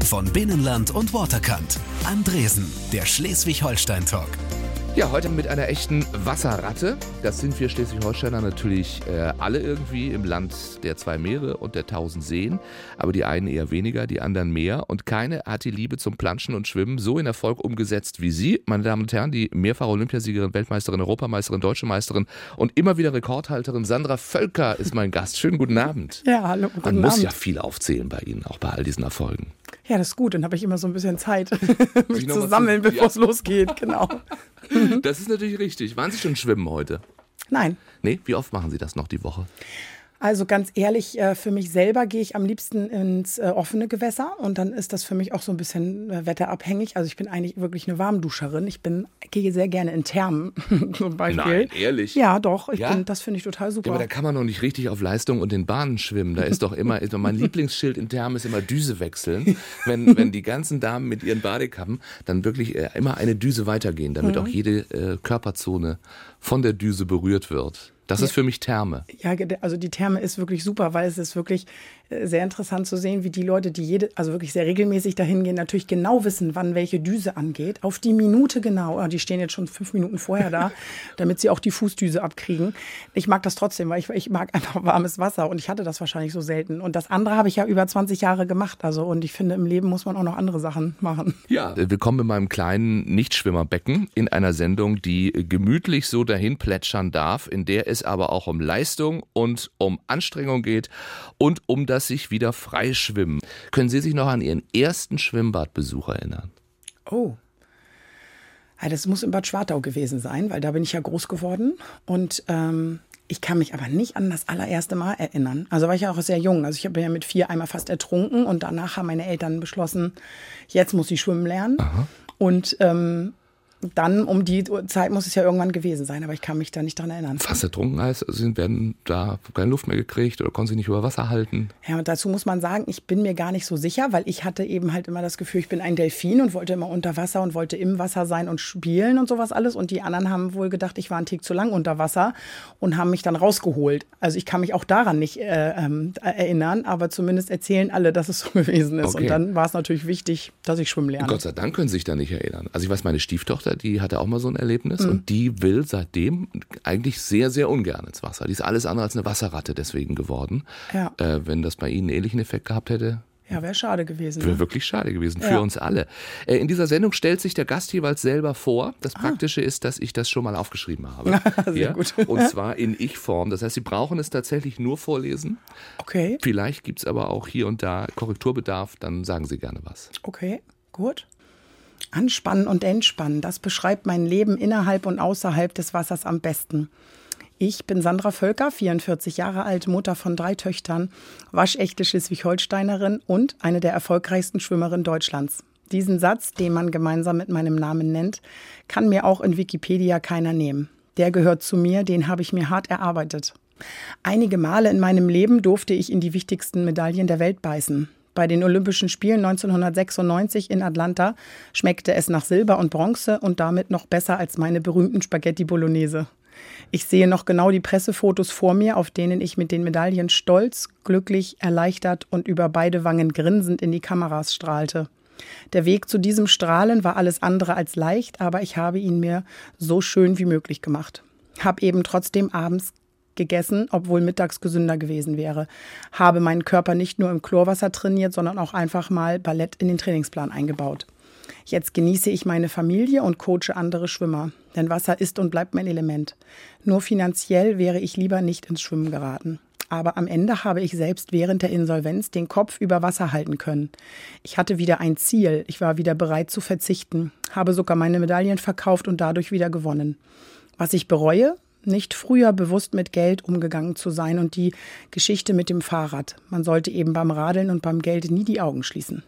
von Binnenland und Waterkant. Andresen, der Schleswig-Holstein-Talk. Ja, heute mit einer echten Wasserratte. Das sind wir Schleswig-Holsteiner natürlich alle irgendwie im Land der 2 Meere und der 1000 Seen. Aber die einen eher weniger, die anderen mehr. Und keine hat die Liebe zum Planschen und Schwimmen so in Erfolg umgesetzt wie Sie. Meine Damen und Herren, die Mehrfach-Olympiasiegerin, Weltmeisterin, Europameisterin, Deutsche Meisterin und immer wieder Rekordhalterin Sandra Völker ist mein Gast. Schönen guten Abend. Ja, hallo, guten Abend. Man muss ja viel aufzählen bei Ihnen, auch bei all diesen Erfolgen. Ja, das ist gut. Dann habe ich immer so ein bisschen Zeit, mich zu sammeln, bevor es losgeht. Genau. Das ist natürlich richtig. Waren Sie schon schwimmen heute? Nein. Nee? Wie oft machen Sie das noch die Woche? Also ganz ehrlich, für mich selber gehe ich am liebsten ins offene Gewässer und dann ist das für mich auch so ein bisschen wetterabhängig. Also ich bin eigentlich wirklich eine Warmduscherin. Ich gehe sehr gerne in Thermen zum Beispiel. Nein, ehrlich? Ja, doch. Das finde ich total super. Ja, aber da kann man noch nicht richtig auf Leistung und in Bahnen schwimmen. Da ist doch immer, mein Lieblingsschild in Thermen ist immer Düse wechseln. Wenn die ganzen Damen mit ihren Badekappen dann wirklich immer eine Düse weitergehen, damit auch jede Körperzone von der Düse berührt wird. Das ist für mich Therme. Ja, also die Therme ist wirklich super, weil es ist wirklich sehr interessant zu sehen, wie die Leute, die wirklich sehr regelmäßig dahin gehen, natürlich genau wissen, wann welche Düse angeht. Auf die Minute genau. Die stehen jetzt schon 5 Minuten vorher da, damit sie auch die Fußdüse abkriegen. Ich mag das trotzdem, weil ich mag einfach warmes Wasser und ich hatte das wahrscheinlich so selten. Und das andere habe ich ja über 20 Jahre gemacht. Und ich finde, im Leben muss man auch noch andere Sachen machen. Ja, willkommen in meinem kleinen Nichtschwimmerbecken in einer Sendung, die gemütlich so dahin plätschern darf, in der es aber auch um Leistung und um Anstrengung geht und um das sich wieder freischwimmen. Können Sie sich noch an Ihren ersten Schwimmbadbesuch erinnern? Oh. Ja, das muss in Bad Schwartau gewesen sein, weil da bin ich ja groß geworden und ich kann mich aber nicht an das allererste Mal erinnern. Also war ich ja auch sehr jung. Also ich bin ja mit 4 einmal fast ertrunken und danach haben meine Eltern beschlossen, jetzt muss ich schwimmen lernen. Aha. Und dann um die Zeit muss es ja irgendwann gewesen sein, aber ich kann mich da nicht dran erinnern. Fast ertrunken heißt, Sie werden da keine Luft mehr gekriegt oder konnten sich nicht über Wasser halten? Ja, und dazu muss man sagen, ich bin mir gar nicht so sicher, weil ich hatte eben halt immer das Gefühl, ich bin ein Delfin und wollte immer unter Wasser und wollte im Wasser sein und spielen und sowas alles. Und die anderen haben wohl gedacht, ich war ein Tick zu lang unter Wasser und haben mich dann rausgeholt. Also ich kann mich auch daran nicht erinnern, aber zumindest erzählen alle, dass es so gewesen ist. Okay. Und dann war es natürlich wichtig, dass ich schwimmen lerne. Gott sei Dank können Sie sich da nicht erinnern. Also ich weiß, meine Stieftochter, die hatte auch mal so ein Erlebnis und die will seitdem eigentlich sehr, sehr ungern ins Wasser. Die ist alles andere als eine Wasserratte deswegen geworden. Ja. Wenn das bei Ihnen einen ähnlichen Effekt gehabt hätte. Ja, wäre schade gewesen. Wäre wirklich schade gewesen für uns alle. In dieser Sendung stellt sich der Gast jeweils selber vor. Das Praktische ist, dass ich das schon mal aufgeschrieben habe. Sehr gut. Und zwar in Ich-Form. Das heißt, Sie brauchen es tatsächlich nur vorlesen. Okay. Vielleicht gibt es aber auch hier und da Korrekturbedarf. Dann sagen Sie gerne was. Okay, gut. Anspannen und entspannen, das beschreibt mein Leben innerhalb und außerhalb des Wassers am besten. Ich bin Sandra Völker, 44 Jahre alt, Mutter von 3 Töchtern, waschechte Schleswig-Holsteinerin und eine der erfolgreichsten Schwimmerinnen Deutschlands. Diesen Satz, den man gemeinsam mit meinem Namen nennt, kann mir auch in Wikipedia keiner nehmen. Der gehört zu mir, den habe ich mir hart erarbeitet. Einige Male in meinem Leben durfte ich in die wichtigsten Medaillen der Welt beißen. Bei den Olympischen Spielen 1996 in Atlanta schmeckte es nach Silber und Bronze und damit noch besser als meine berühmten Spaghetti Bolognese. Ich sehe noch genau die Pressefotos vor mir, auf denen ich mit den Medaillen stolz, glücklich, erleichtert und über beide Wangen grinsend in die Kameras strahlte. Der Weg zu diesem Strahlen war alles andere als leicht, aber ich habe ihn mir so schön wie möglich gemacht. Hab eben trotzdem abends gegessen, obwohl mittags gesünder gewesen wäre. Habe meinen Körper nicht nur im Chlorwasser trainiert, sondern auch einfach mal Ballett in den Trainingsplan eingebaut. Jetzt genieße ich meine Familie und coache andere Schwimmer. Denn Wasser ist und bleibt mein Element. Nur finanziell wäre ich lieber nicht ins Schwimmen geraten. Aber am Ende habe ich selbst während der Insolvenz den Kopf über Wasser halten können. Ich hatte wieder ein Ziel. Ich war wieder bereit zu verzichten. Habe sogar meine Medaillen verkauft und dadurch wieder gewonnen. Was ich bereue? Nicht früher bewusst mit Geld umgegangen zu sein und die Geschichte mit dem Fahrrad. Man sollte eben beim Radeln und beim Geld nie die Augen schließen.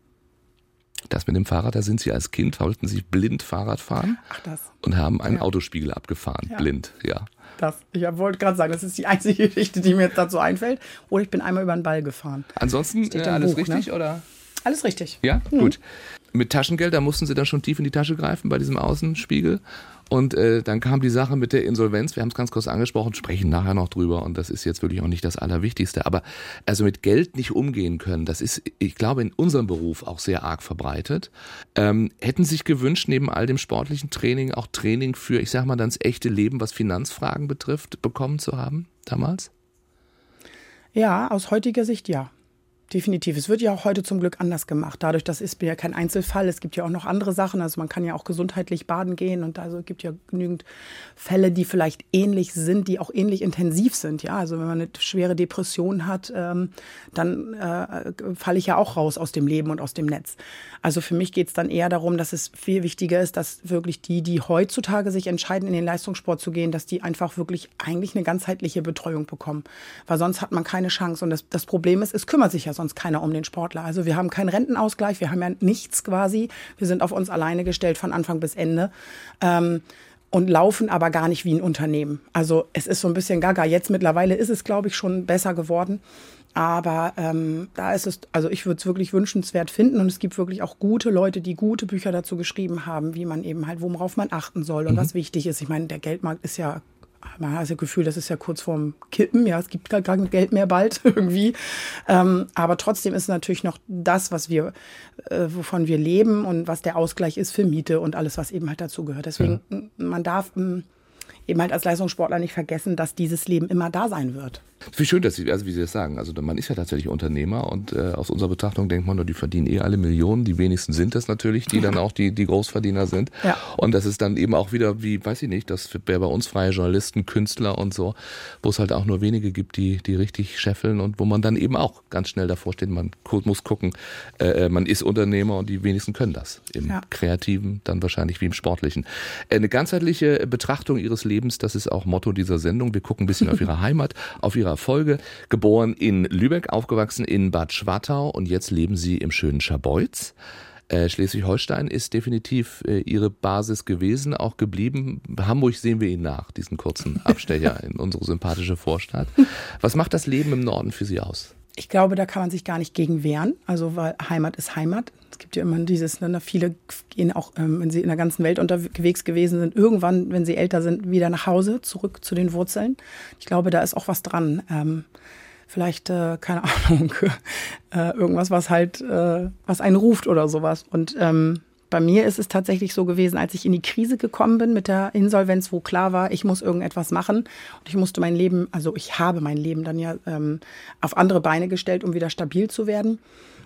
Das mit dem Fahrrad, da sind Sie als Kind, wollten Sie blind Fahrrad fahren? Ach das. Und haben einen Autospiegel abgefahren, blind, Ich wollte gerade sagen, das ist die einzige Geschichte, die mir jetzt dazu einfällt. Oder ich bin einmal über den Ball gefahren. Ansonsten alles richtig, oder? Alles richtig. Ja, gut. Mit Taschengeld, da mussten Sie dann schon tief in die Tasche greifen bei diesem Außenspiegel? Und dann kam die Sache mit der Insolvenz, wir haben es ganz kurz angesprochen, sprechen nachher noch drüber und das ist jetzt wirklich auch nicht das Allerwichtigste. Aber also mit Geld nicht umgehen können, das ist, ich glaube, in unserem Beruf auch sehr arg verbreitet. Hätten Sie sich gewünscht, neben all dem sportlichen Training auch Training für, ich sag mal, dann das echte Leben, was Finanzfragen betrifft, bekommen zu haben damals? Ja, aus heutiger Sicht ja. Definitiv. Es wird ja auch heute zum Glück anders gemacht. Dadurch, das ist ja kein Einzelfall. Es gibt ja auch noch andere Sachen. Also man kann ja auch gesundheitlich baden gehen und also es gibt ja genügend Fälle, die vielleicht ähnlich sind, die auch ähnlich intensiv sind. Ja, also wenn man eine schwere Depression hat, dann falle ich ja auch raus aus dem Leben und aus dem Netz. Also für mich geht es dann eher darum, dass es viel wichtiger ist, dass wirklich die heutzutage sich entscheiden, in den Leistungssport zu gehen, dass die einfach wirklich eigentlich eine ganzheitliche Betreuung bekommen. Weil sonst hat man keine Chance. Und das Problem ist, es kümmert sich ja sonst keiner um den Sportler. Also wir haben keinen Rentenausgleich, wir haben ja nichts quasi. Wir sind auf uns alleine gestellt von Anfang bis Ende. Und laufen aber gar nicht wie ein Unternehmen. Also es ist so ein bisschen gaga. Jetzt mittlerweile ist es, glaube ich, schon besser geworden. Aber da ist es, also ich würde es wirklich wünschenswert finden. Und es gibt wirklich auch gute Leute, die gute Bücher dazu geschrieben haben, wie man eben halt, worauf man achten soll und was wichtig ist. Ich meine, der Geldmarkt ist ja, man hat das Gefühl, das ist ja kurz vorm Kippen. Ja, es gibt gar kein Geld mehr bald irgendwie. Aber trotzdem ist natürlich noch das, was wir, wovon wir leben und was der Ausgleich ist für Miete und alles, was eben halt dazu gehört. Deswegen, man darf eben halt als Leistungssportler nicht vergessen, dass dieses Leben immer da sein wird. Wie schön, dass Sie, also wie Sie das sagen, also man ist ja tatsächlich Unternehmer und aus unserer Betrachtung denkt man, die verdienen alle Millionen, die wenigsten sind das natürlich, die dann auch die Großverdiener sind. Ja. Und das ist dann eben auch wieder, wie, weiß ich nicht, das wäre bei uns freie Journalisten, Künstler und so, wo es halt auch nur wenige gibt, die richtig scheffeln und wo man dann eben auch ganz schnell davor steht, man muss gucken, man ist Unternehmer und die wenigsten können das. Im Kreativen, dann wahrscheinlich wie im Sportlichen. Eine ganzheitliche Betrachtung Ihres Lebens, das ist auch Motto dieser Sendung. Wir gucken ein bisschen auf Ihre Heimat, auf Ihre Erfolge. Geboren in Lübeck, aufgewachsen in Bad Schwartau und jetzt leben Sie im schönen Scharbeutz. Schleswig-Holstein ist definitiv Ihre Basis gewesen, auch geblieben. Hamburg sehen wir Ihnen nach, diesen kurzen Abstecher in unsere sympathische Vorstadt. Was macht das Leben im Norden für Sie aus? Ich glaube, da kann man sich gar nicht gegen wehren, also weil Heimat ist Heimat. Es gibt ja immer dieses, viele gehen auch, wenn sie in der ganzen Welt unterwegs gewesen sind, irgendwann, wenn sie älter sind, wieder nach Hause, zurück zu den Wurzeln. Ich glaube, da ist auch was dran. Vielleicht, keine Ahnung, irgendwas, was halt, was einen ruft oder sowas. Und bei mir ist es tatsächlich so gewesen, als ich in die Krise gekommen bin mit der Insolvenz, wo klar war, ich muss irgendetwas machen. Und ich musste mein Leben, also ich habe mein Leben dann ja auf andere Beine gestellt, um wieder stabil zu werden.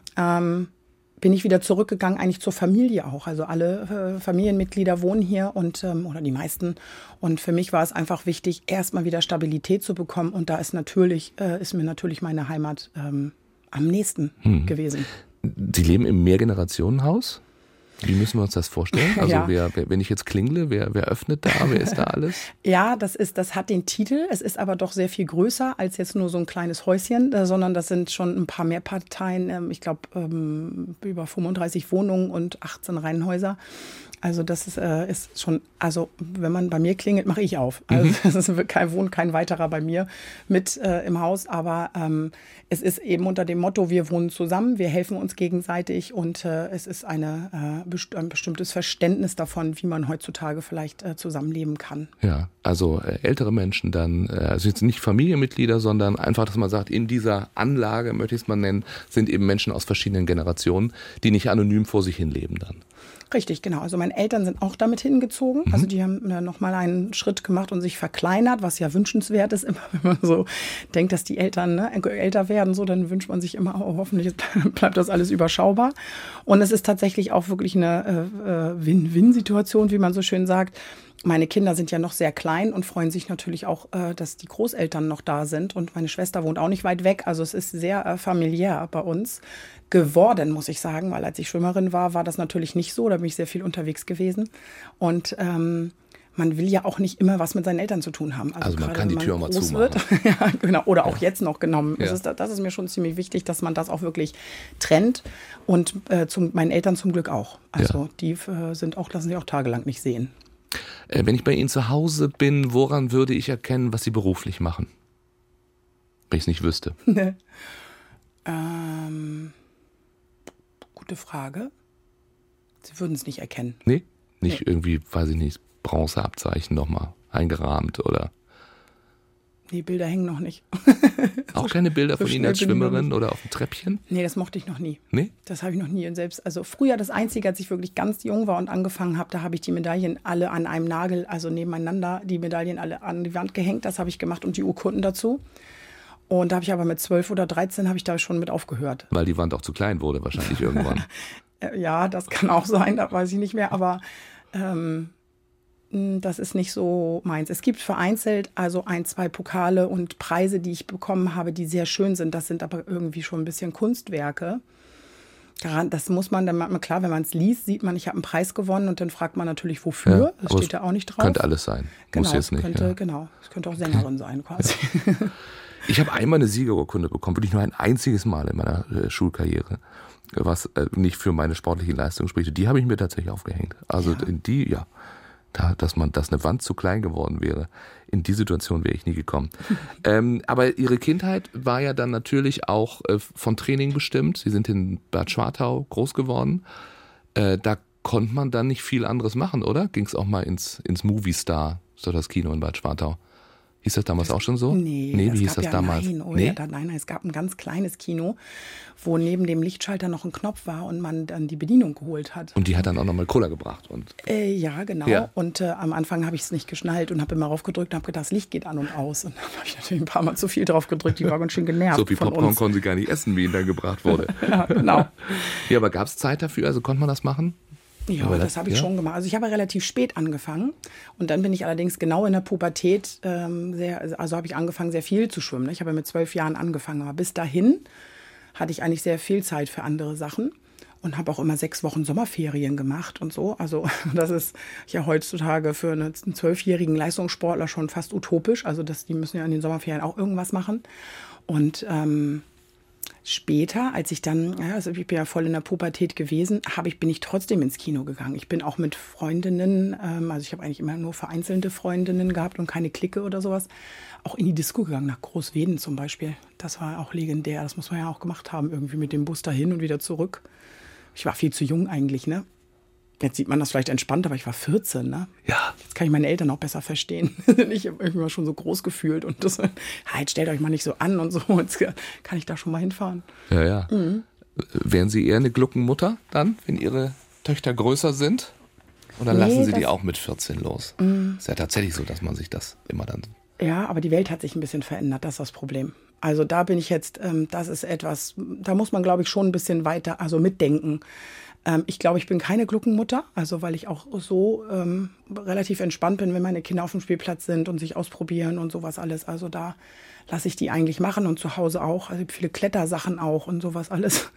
Bin ich wieder zurückgegangen, eigentlich zur Familie auch. Also alle Familienmitglieder wohnen hier und oder die meisten. Und für mich war es einfach wichtig, erstmal wieder Stabilität zu bekommen. Und da ist mir natürlich meine Heimat am nächsten gewesen. Sie leben im Mehrgenerationenhaus? Wie müssen wir uns das vorstellen? Also wenn ich jetzt klingle, wer öffnet da? Wer ist da alles? Ja, das hat den Titel. Es ist aber doch sehr viel größer als jetzt nur so ein kleines Häuschen, sondern das sind schon ein paar mehr Parteien. Ich glaube, über 35 Wohnungen und 18 Reihenhäuser. Also das ist schon, also wenn man bei mir klingelt, mache ich auf. Also es wohnt kein weiterer bei mir mit im Haus, aber es ist eben unter dem Motto, wir wohnen zusammen, wir helfen uns gegenseitig und es ist ein bestimmtes Verständnis davon, wie man heutzutage vielleicht zusammenleben kann. Ja, also ältere Menschen dann, also jetzt nicht Familienmitglieder, sondern einfach, dass man sagt, in dieser Anlage, möchte ich es mal nennen, sind eben Menschen aus verschiedenen Generationen, die nicht anonym vor sich hin leben dann. Richtig, genau. Also meine Eltern sind auch damit hingezogen. Also die haben nochmal einen Schritt gemacht und sich verkleinert, was ja wünschenswert ist. Immer wenn man so denkt, dass die Eltern älter werden, so, dann wünscht man sich immer, oh, hoffentlich bleibt das alles überschaubar. Und es ist tatsächlich auch wirklich eine Win-Win-Situation, wie man so schön sagt. Meine Kinder sind ja noch sehr klein und freuen sich natürlich auch, dass die Großeltern noch da sind. Und meine Schwester wohnt auch nicht weit weg. Also es ist sehr familiär bei uns geworden, muss ich sagen. Weil als ich Schwimmerin war das natürlich nicht so. Da bin ich sehr viel unterwegs gewesen. Und man will ja auch nicht immer was mit seinen Eltern zu tun haben. Also man kann die Tür mal zumachen. Ja, genau. Oder auch jetzt noch genommen. Ja. Das ist mir schon ziemlich wichtig, dass man das auch wirklich trennt. Und meinen Eltern zum Glück auch. Also die lassen sich auch tagelang nicht sehen. Wenn ich bei Ihnen zu Hause bin, woran würde ich erkennen, was Sie beruflich machen? Wenn ich es nicht wüsste. Gute Frage. Sie würden es nicht erkennen. Nee? Nicht irgendwie, weiß ich nicht, Bronzeabzeichen nochmal eingerahmt oder? Nee, Bilder hängen noch nicht. Auch keine Bilder von Ihnen als Schwimmerin oder auf dem Treppchen? Nee, das mochte ich noch nie. Nee? Das habe ich noch nie. Und selbst, also früher das Einzige, als ich wirklich ganz jung war und angefangen habe, da habe ich die Medaillen alle an einem Nagel, also nebeneinander, die Medaillen alle an die Wand gehängt. Das habe ich gemacht und die Urkunden dazu. Und da habe ich aber mit 12 oder 13 habe ich da schon mit aufgehört. Weil die Wand auch zu klein wurde wahrscheinlich irgendwann. Ja, das kann auch sein, da weiß ich nicht mehr. Aber das ist nicht so meins. Es gibt vereinzelt also 1, 2 Pokale und Preise, die ich bekommen habe, die sehr schön sind. Das sind aber irgendwie schon ein bisschen Kunstwerke. Das muss man dann, klar, wenn man es liest, sieht man, ich habe einen Preis gewonnen und dann fragt man natürlich, wofür. Ja, das steht da auch nicht drauf. Könnte alles sein. Genau, Muss jetzt nicht. Genau, es könnte auch Sängerin sein quasi. Ich habe einmal eine Siegerurkunde bekommen, wirklich nur ein einziges Mal in meiner Schulkarriere, was nicht für meine sportliche Leistung spricht. Die habe ich mir tatsächlich aufgehängt. Also in die, ja. Dass eine Wand zu klein geworden wäre. In die Situation wäre ich nie gekommen. Aber Ihre Kindheit war ja dann natürlich auch von Training bestimmt. Sie sind in Bad Schwartau groß geworden. Da konnte man dann nicht viel anderes machen, oder? Ging es auch mal ins Movie Star, so das Kino in Bad Schwartau? Hieß das damals auch schon so? Nee, wie hieß das damals? Nein, es gab ein ganz kleines Kino, wo neben dem Lichtschalter noch ein Knopf war und man dann die Bedienung geholt hat. Und die hat dann auch nochmal Cola gebracht? Ja, genau. Ja. Und am Anfang habe ich es nicht geschnallt und habe immer raufgedrückt und habe gedacht, das Licht geht an und aus. Und dann habe ich natürlich ein paar Mal zu viel drauf gedrückt. Die war ganz schön genervt. So viel Popcorn konnten sie gar nicht essen, wie ihnen dann gebracht wurde. Ja, genau. Ja, aber gab es Zeit dafür? Also konnte man das machen? Ja, das habe ich schon gemacht. Also ich habe relativ spät angefangen und dann bin ich allerdings genau in der Pubertät habe ich angefangen, sehr viel zu schwimmen. Ich habe mit 12 Jahren angefangen, aber bis dahin hatte ich eigentlich sehr viel Zeit für andere Sachen und habe auch immer 6 Wochen Sommerferien gemacht und so. Also das ist ja heutzutage für einen 12-jährigen Leistungssportler schon fast utopisch. Also die müssen ja in den Sommerferien auch irgendwas machen. Und später, als ich dann, ich bin ja voll in der Pubertät gewesen, bin ich trotzdem ins Kino gegangen. Ich bin auch mit Freundinnen, also ich habe eigentlich immer nur vereinzelte Freundinnen gehabt und keine Clique oder sowas, auch in die Disco gegangen, nach Großweden zum Beispiel. Das war auch legendär, das muss man ja auch gemacht haben, irgendwie mit dem Bus dahin und wieder zurück. Ich war viel zu jung eigentlich, ne? Jetzt sieht man das vielleicht entspannt, aber ich war 14, ne? Ja. Jetzt kann ich meine Eltern auch besser verstehen. Ich habe mich immer schon so groß gefühlt und das, jetzt stellt euch mal nicht so an und so. Jetzt kann ich da schon mal hinfahren. Ja, ja. Mhm. Wären Sie eher eine Gluckenmutter dann, wenn Ihre Töchter größer sind? Oder lassen Sie die auch mit 14 los? Ist ja tatsächlich so, dass man sich das immer dann... Ja, aber die Welt hat sich ein bisschen verändert, das ist das Problem. Also da bin ich jetzt, das ist etwas, da muss man, glaube ich, schon ein bisschen weiter, also mitdenken. Ich glaube, ich bin keine Gluckenmutter, also weil ich auch so relativ entspannt bin, wenn meine Kinder auf dem Spielplatz sind und sich ausprobieren und sowas alles. Also da lasse ich die eigentlich machen und zu Hause auch. Also viele Klettersachen auch und sowas alles.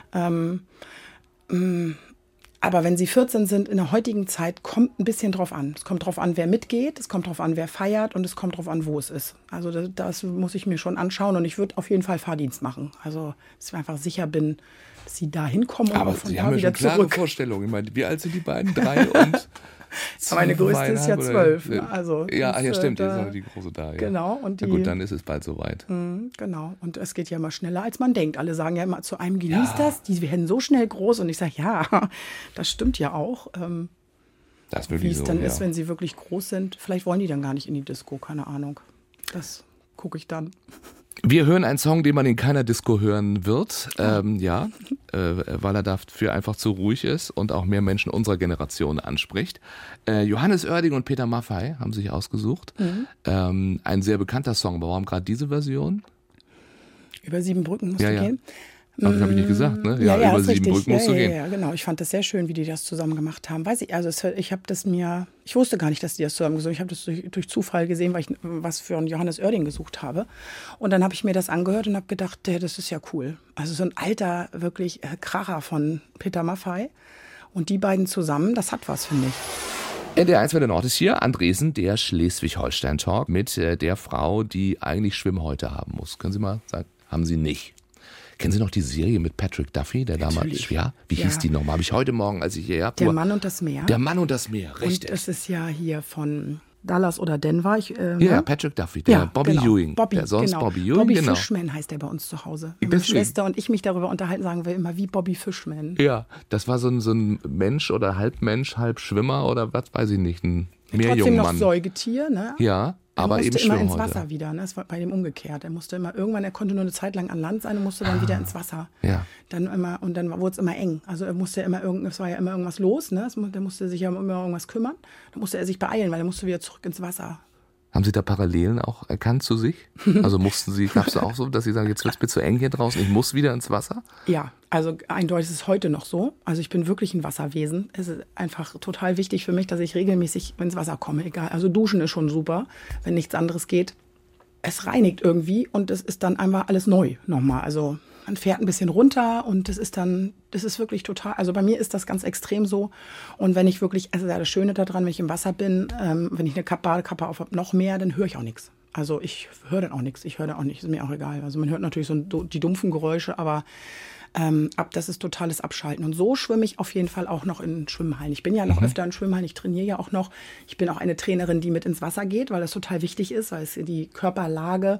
Aber wenn sie 14 sind, in der heutigen Zeit, kommt ein bisschen drauf an. Es kommt drauf an, wer mitgeht, es kommt drauf an, wer feiert und es kommt drauf an, wo es ist. Also das muss ich mir schon anschauen und ich würde auf jeden Fall Fahrdienst machen. Also, dass ich einfach sicher bin, dass sie da hinkommen und aber von Sie da haben ja wieder schon klare zurück. Vorstellungen. Ich meine, wie alt sind die beiden? 3 und... Meine größte ist ja 12. Ne? Also ja, stimmt, jetzt ist die große da. Ja. Genau. Und Na gut, dann ist es bald soweit. Genau. Und es geht ja immer schneller, als man denkt. Alle sagen ja immer zu einem, genießt das, die werden so schnell groß. Und ich sage, ja, das stimmt ja auch. Das wie es dann ist, wenn sie wirklich groß sind. Vielleicht wollen die dann gar nicht in die Disco, keine Ahnung. Das gucke ich dann. Wir hören einen Song, den man in keiner Disco hören wird, weil er dafür einfach zu ruhig ist und auch mehr Menschen unserer Generation anspricht. Johannes Oerding und Peter Maffay haben sich ausgesucht. Ein sehr bekannter Song, aber warum gerade diese Version? Über 7 Brücken musst du gehen. Aber das habe ich nicht gesagt, ne? Ja, über 7 Brücken musst du gehen. Ja, genau. Ich fand das sehr schön, wie die das zusammen gemacht haben. Weiß ich, also ich wusste gar nicht, dass die das zusammen gesungen haben. Ich habe das durch Zufall gesehen, weil ich was für einen Johannes Oerding gesucht habe. Und dann habe ich mir das angehört und habe gedacht, das ist ja cool. Also so ein alter, wirklich Kracher von Peter Maffay. Und die beiden zusammen, das hat was, finde ich. Der 1 Welle Nord ist hier, Andresen, der Schleswig-Holstein-Talk mit der Frau, die eigentlich Schwimmhäute haben muss. Können Sie mal sagen, haben Sie nicht. Kennen Sie noch die Serie mit Patrick Duffy, der damals, wie hieß die nochmal? Habe ich heute Morgen, als ich hierher fuhr. Der Mann und das Meer. Der Mann und das Meer, richtig. Und es ist ja hier von Dallas oder Denver. Ja, Patrick Duffy, der Bobby Ewing. Bobby Ewing, Bobby Fishman heißt der bei uns zu Hause. Meine Schwester und ich mich darüber unterhalten, sagen wir immer, wie Bobby Fishman. Ja, das war so ein Mensch oder halb Mensch, halb Schwimmer oder was weiß ich nicht. Meerjungmann. Trotzdem noch Säugetier, ne? Ja, aber eben schwimmen. Er musste immer ins Schwimmhäute. Wasser wieder, ne? Das war bei dem umgekehrt. Er musste konnte nur eine Zeit lang an Land sein und musste dann wieder ins Wasser. Ja. Dann wurde es immer eng. Also es war ja immer irgendwas los, ne? Der musste sich ja immer irgendwas kümmern. Dann musste er sich beeilen, weil er musste wieder zurück ins Wasser. Haben Sie da Parallelen auch erkannt zu sich? Also gab es da auch so, dass Sie sagen, jetzt wird es mir zu eng hier draußen, ich muss wieder ins Wasser? Ja, also eindeutig ist es heute noch so. Also ich bin wirklich ein Wasserwesen. Es ist einfach total wichtig für mich, dass ich regelmäßig ins Wasser komme, egal. Also duschen ist schon super, wenn nichts anderes geht. Es reinigt irgendwie und es ist dann einfach alles neu nochmal. Also man fährt ein bisschen runter und das ist wirklich total, also bei mir ist das ganz extrem so. Und wenn ich wirklich, also das Schöne daran, wenn ich im Wasser bin, wenn ich eine Badekappe auf habe, noch mehr, dann höre ich auch nichts. Also ich höre dann auch nichts, ist mir auch egal. Also man hört natürlich so die dumpfen Geräusche, aber das ist totales Abschalten. Und so schwimme ich auf jeden Fall auch noch in Schwimmhallen. Ich bin ja noch öfter in Schwimmhallen, ich trainiere ja auch noch. Ich bin auch eine Trainerin, die mit ins Wasser geht, weil das total wichtig ist, weil es die Körperlage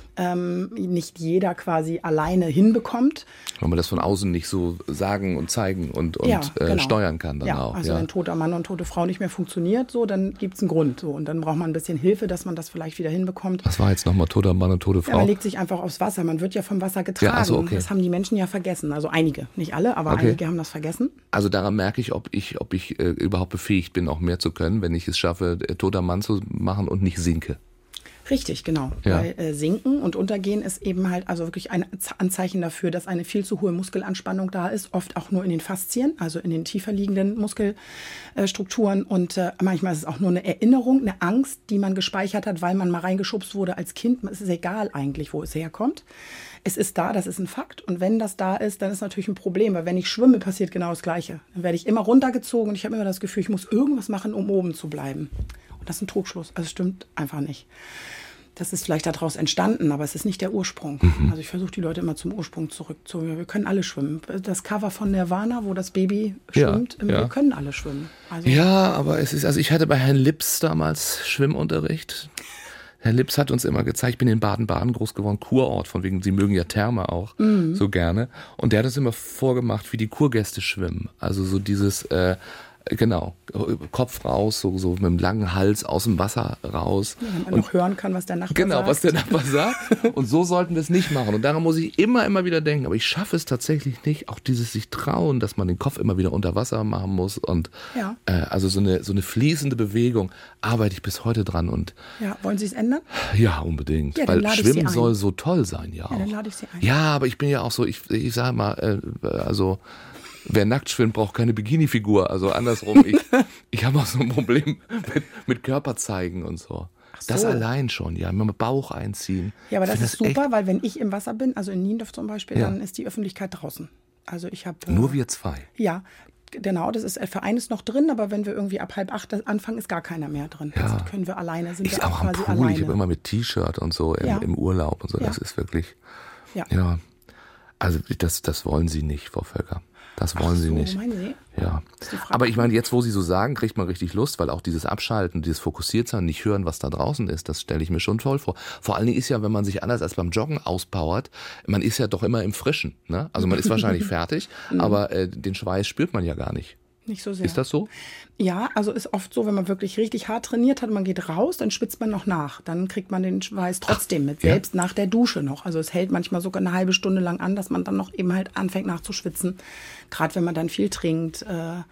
nicht jeder quasi alleine hinbekommt. Weil man das von außen nicht so sagen und zeigen und genau. steuern kann dann auch. Also wenn toter Mann und tote Frau nicht mehr funktioniert, so, dann gibt es einen Grund. So. Und dann braucht man ein bisschen Hilfe, dass man das vielleicht wieder hinbekommt. Was war jetzt nochmal toter Mann und tote Frau? Ja, man legt sich einfach aufs Wasser. Man wird ja vom Wasser getragen. Ja, also okay. Das haben die Menschen ja vergessen. Also einige, nicht alle, aber einige haben das vergessen. Also daran merke ich, ob ich überhaupt befähigt bin, auch mehr zu können, wenn ich es schaffe, toter Mann zu machen und nicht sinke. Richtig, genau. Ja. Weil Sinken und Untergehen ist eben halt also wirklich ein Anzeichen dafür, dass eine viel zu hohe Muskelanspannung da ist, oft auch nur in den Faszien, also in den tiefer liegenden Muskelstrukturen und manchmal ist es auch nur eine Erinnerung, eine Angst, die man gespeichert hat, weil man mal reingeschubst wurde als Kind. Es ist egal eigentlich, wo es herkommt. Es ist da, das ist ein Fakt und wenn das da ist, dann ist natürlich ein Problem, weil wenn ich schwimme, passiert genau das Gleiche. Dann werde ich immer runtergezogen und ich habe immer das Gefühl, ich muss irgendwas machen, um oben zu bleiben. Und das ist ein Trugschluss, also es stimmt einfach nicht. Das ist vielleicht daraus entstanden, aber es ist nicht der Ursprung. Also ich versuche die Leute immer zum Ursprung zurückzuholen. Wir können alle schwimmen. Das Cover von Nirvana, wo das Baby schwimmt, wir können alle schwimmen. Also ja, aber ich hatte bei Herrn Lips damals Schwimmunterricht. Herr Lips hat uns immer gezeigt, ich bin in Baden-Baden groß geworden, Kurort, von wegen, Sie mögen ja Therme auch so gerne. Und der hat uns immer vorgemacht, wie die Kurgäste schwimmen. Also so dieses, genau, Kopf raus, so mit dem langen Hals aus dem Wasser raus. Ja, wenn man noch hören kann, was der Nachbar sagt. Genau, was der Nachbar sagt. Und so sollten wir es nicht machen. Und daran muss ich immer wieder denken. Aber ich schaffe es tatsächlich nicht, auch dieses sich trauen, dass man den Kopf immer wieder unter Wasser machen muss. Und also so eine fließende Bewegung arbeite ich bis heute dran. Und ja, wollen Sie es ändern? ja, unbedingt. Ja, weil Schwimmen soll so toll sein, ja auch. Ja, dann lade ich Sie ein. Ja, aber ich bin ja auch so, ich sage mal, also wer nackt schwimmt, braucht keine Bikini-Figur. Also andersrum, ich habe auch so ein Problem mit Körper zeigen und so. Das allein schon, ja, mit dem Bauch einziehen. Ja, aber das ist super, weil wenn ich im Wasser bin, also in Niendorf zum Beispiel, dann ist die Öffentlichkeit draußen. Also ich habe nur wir zwei. Ja, genau, der Verein ist noch drin, aber wenn wir irgendwie ab 7:30 anfangen, ist gar keiner mehr drin. Ja. Also können wir alleine, sind Ich wir auch am quasi Pool, alleine. ich habe immer mit T-Shirt und so im Urlaub und so, das ist wirklich, ja. Also das wollen Sie nicht, Frau Völker. Das wollen Sie nicht. Meinen Sie? Ja. Aber ich meine, jetzt wo Sie so sagen, kriegt man richtig Lust, weil auch dieses Abschalten, dieses Fokussiertsein, nicht hören, was da draußen ist, das stelle ich mir schon toll vor. Vor allen Dingen ist ja, wenn man sich anders als beim Joggen auspowert, man ist ja doch immer im Frischen. Ne? Also man ist wahrscheinlich fertig, aber den Schweiß spürt man ja gar nicht. Nicht so sehr. Ist das so? Ja, also ist oft so, wenn man wirklich richtig hart trainiert hat und man geht raus, dann schwitzt man noch nach. Dann kriegt man den Schweiß trotzdem mit, selbst nach der Dusche noch. Also es hält manchmal sogar eine halbe Stunde lang an, dass man dann noch eben halt anfängt nachzuschwitzen. Gerade wenn man dann viel trinkt,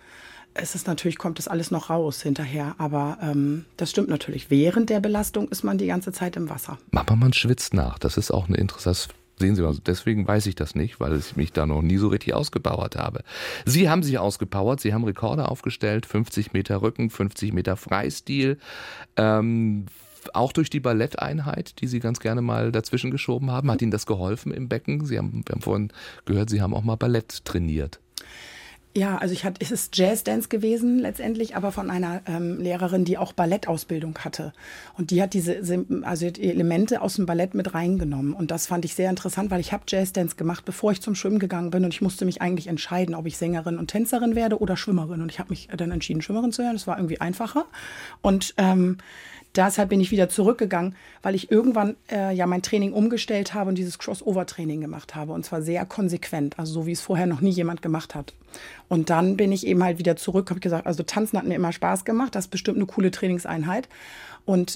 kommt das alles noch raus hinterher. Aber das stimmt natürlich. Während der Belastung ist man die ganze Zeit im Wasser. Aber man schwitzt nach. Das ist auch eine interessante. Sehen Sie mal, deswegen weiß ich das nicht, weil ich mich da noch nie so richtig ausgepowert habe. Sie haben sich ausgepowert, Sie haben Rekorde aufgestellt, 50 Meter Rücken, 50 Meter Freistil, auch durch die Balletteinheit, die Sie ganz gerne mal dazwischen geschoben haben. Hat Ihnen das geholfen im Becken? Wir haben vorhin gehört, Sie haben auch mal Ballett trainiert. Ja, also es ist Jazzdance gewesen letztendlich, aber von einer Lehrerin, die auch Ballettausbildung hatte. Und die hat die Elemente aus dem Ballett mit reingenommen. Und das fand ich sehr interessant, weil ich habe Jazzdance gemacht, bevor ich zum Schwimmen gegangen bin. Und ich musste mich eigentlich entscheiden, ob ich Sängerin und Tänzerin werde oder Schwimmerin. Und ich habe mich dann entschieden, Schwimmerin zu werden. Das war irgendwie einfacher. Und deshalb bin ich wieder zurückgegangen, weil ich irgendwann mein Training umgestellt habe und dieses Crossover-Training gemacht habe. Und zwar sehr konsequent, also so wie es vorher noch nie jemand gemacht hat. Und dann bin ich eben halt wieder zurück, habe gesagt, also Tanzen hat mir immer Spaß gemacht, das ist bestimmt eine coole Trainingseinheit. Und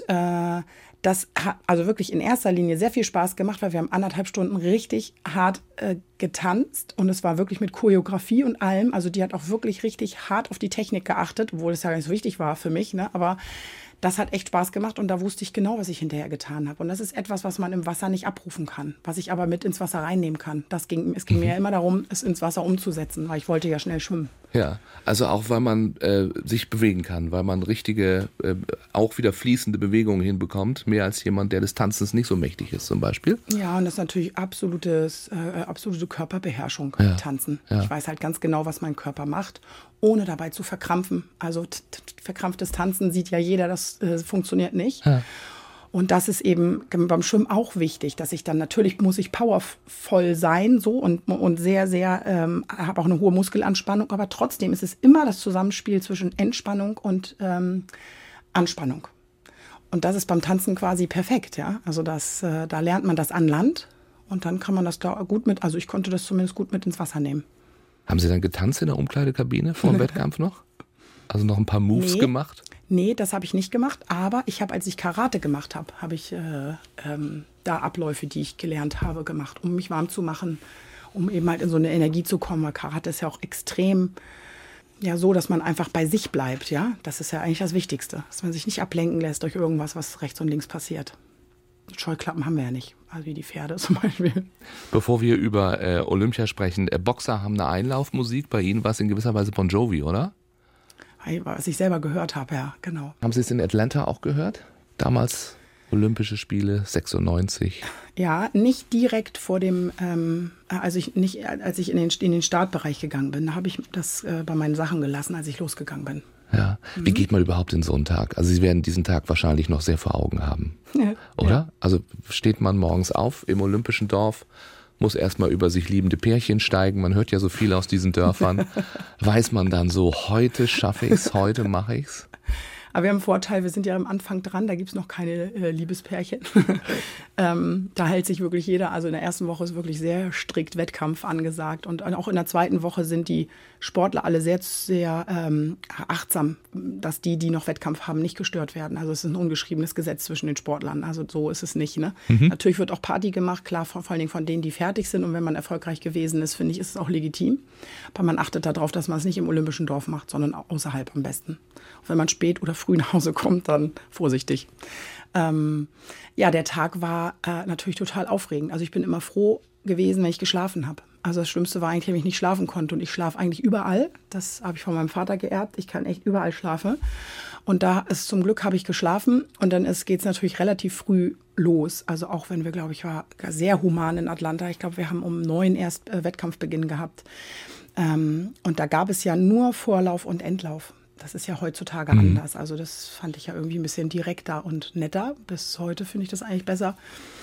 das hat also wirklich in erster Linie sehr viel Spaß gemacht, weil wir haben 1,5 Stunden richtig hart getanzt und es war wirklich mit Choreografie und allem. Also die hat auch wirklich richtig hart auf die Technik geachtet, obwohl es ja gar nicht so wichtig war für mich, ne? Aber das hat echt Spaß gemacht und da wusste ich genau, was ich hinterher getan habe. Und das ist etwas, was man im Wasser nicht abrufen kann, was ich aber mit ins Wasser reinnehmen kann. Es ging mir ja immer darum, es ins Wasser umzusetzen, weil ich wollte ja schnell schwimmen. Ja, also auch weil man sich bewegen kann, weil man richtige, auch wieder fließende Bewegungen hinbekommt, mehr als jemand, der des Tanzens nicht so mächtig ist zum Beispiel. Ja, und das ist natürlich absolute Körperbeherrschung, Tanzen. Ja. Ich weiß halt ganz genau, was mein Körper macht, ohne dabei zu verkrampfen. Also verkrampftes Tanzen sieht ja jeder, das funktioniert nicht. Ja. Und das ist eben beim Schwimmen auch wichtig, dass ich dann natürlich muss ich powervoll sein so und sehr, sehr, habe auch eine hohe Muskelanspannung, aber trotzdem ist es immer das Zusammenspiel zwischen Entspannung und Anspannung. Und das ist beim Tanzen quasi perfekt, ja. Also da lernt man das an Land und dann kann man das da gut mit, also ich konnte das zumindest gut mit ins Wasser nehmen. Haben Sie dann getanzt in der Umkleidekabine vor dem Wettkampf noch? Also noch ein paar Moves gemacht? Nee, das habe ich nicht gemacht, aber ich habe, als ich Karate gemacht habe, habe ich da Abläufe, die ich gelernt habe, gemacht, um mich warm zu machen, um eben halt in so eine Energie zu kommen, weil Karate ist ja auch extrem ja so, dass man einfach bei sich bleibt, ja. Das ist ja eigentlich das Wichtigste, dass man sich nicht ablenken lässt durch irgendwas, was rechts und links passiert. Scheuklappen haben wir ja nicht, also wie die Pferde zum Beispiel. Bevor wir über Olympia sprechen, Boxer haben eine Einlaufmusik, bei Ihnen war es in gewisser Weise Bon Jovi, oder? Was ich selber gehört habe, ja, genau. Haben Sie es in Atlanta auch gehört? Damals Olympische Spiele, 96. Ja, nicht direkt vor dem, als ich in den Startbereich gegangen bin. Da habe ich das bei meinen Sachen gelassen, als ich losgegangen bin. Ja, wie geht man überhaupt in so einen Tag? Also Sie werden diesen Tag wahrscheinlich noch sehr vor Augen haben, oder? Ja. Also steht man morgens auf im Olympischen Dorf, muss erstmal über sich liebende Pärchen steigen. Man hört ja so viel aus diesen Dörfern. Weiß man dann so, heute schaffe ich's, heute mache ich's? Aber wir haben einen Vorteil, wir sind ja am Anfang dran, da gibt es noch keine Liebespärchen. Da hält sich wirklich jeder, also in der ersten Woche ist wirklich sehr strikt Wettkampf angesagt und auch in der zweiten Woche sind die Sportler alle sehr, sehr achtsam, dass die noch Wettkampf haben, nicht gestört werden. Also es ist ein ungeschriebenes Gesetz zwischen den Sportlern, also so ist es nicht. Ne? Natürlich wird auch Party gemacht, klar, vor allen Dingen von denen, die fertig sind und wenn man erfolgreich gewesen ist, finde ich, ist es auch legitim. Aber man achtet darauf, dass man es nicht im Olympischen Dorf macht, sondern außerhalb am besten. Und wenn man spät oder früh nach Hause kommt, dann vorsichtig. Der Tag war natürlich total aufregend. Also ich bin immer froh gewesen, wenn ich geschlafen habe. Also das Schlimmste war eigentlich, wenn ich nicht schlafen konnte. Und ich schlafe eigentlich überall. Das habe ich von meinem Vater geerbt. Ich kann echt überall schlafen. Und zum Glück habe ich geschlafen. Und dann geht es natürlich relativ früh los. Also auch wenn wir, glaube ich, war sehr human in Atlanta. Ich glaube, wir haben um 9 erst Wettkampfbeginn gehabt. Und da gab es ja nur Vorlauf und Endlauf. Das ist ja heutzutage anders. Also das fand ich ja irgendwie ein bisschen direkter und netter. Bis heute finde ich das eigentlich besser.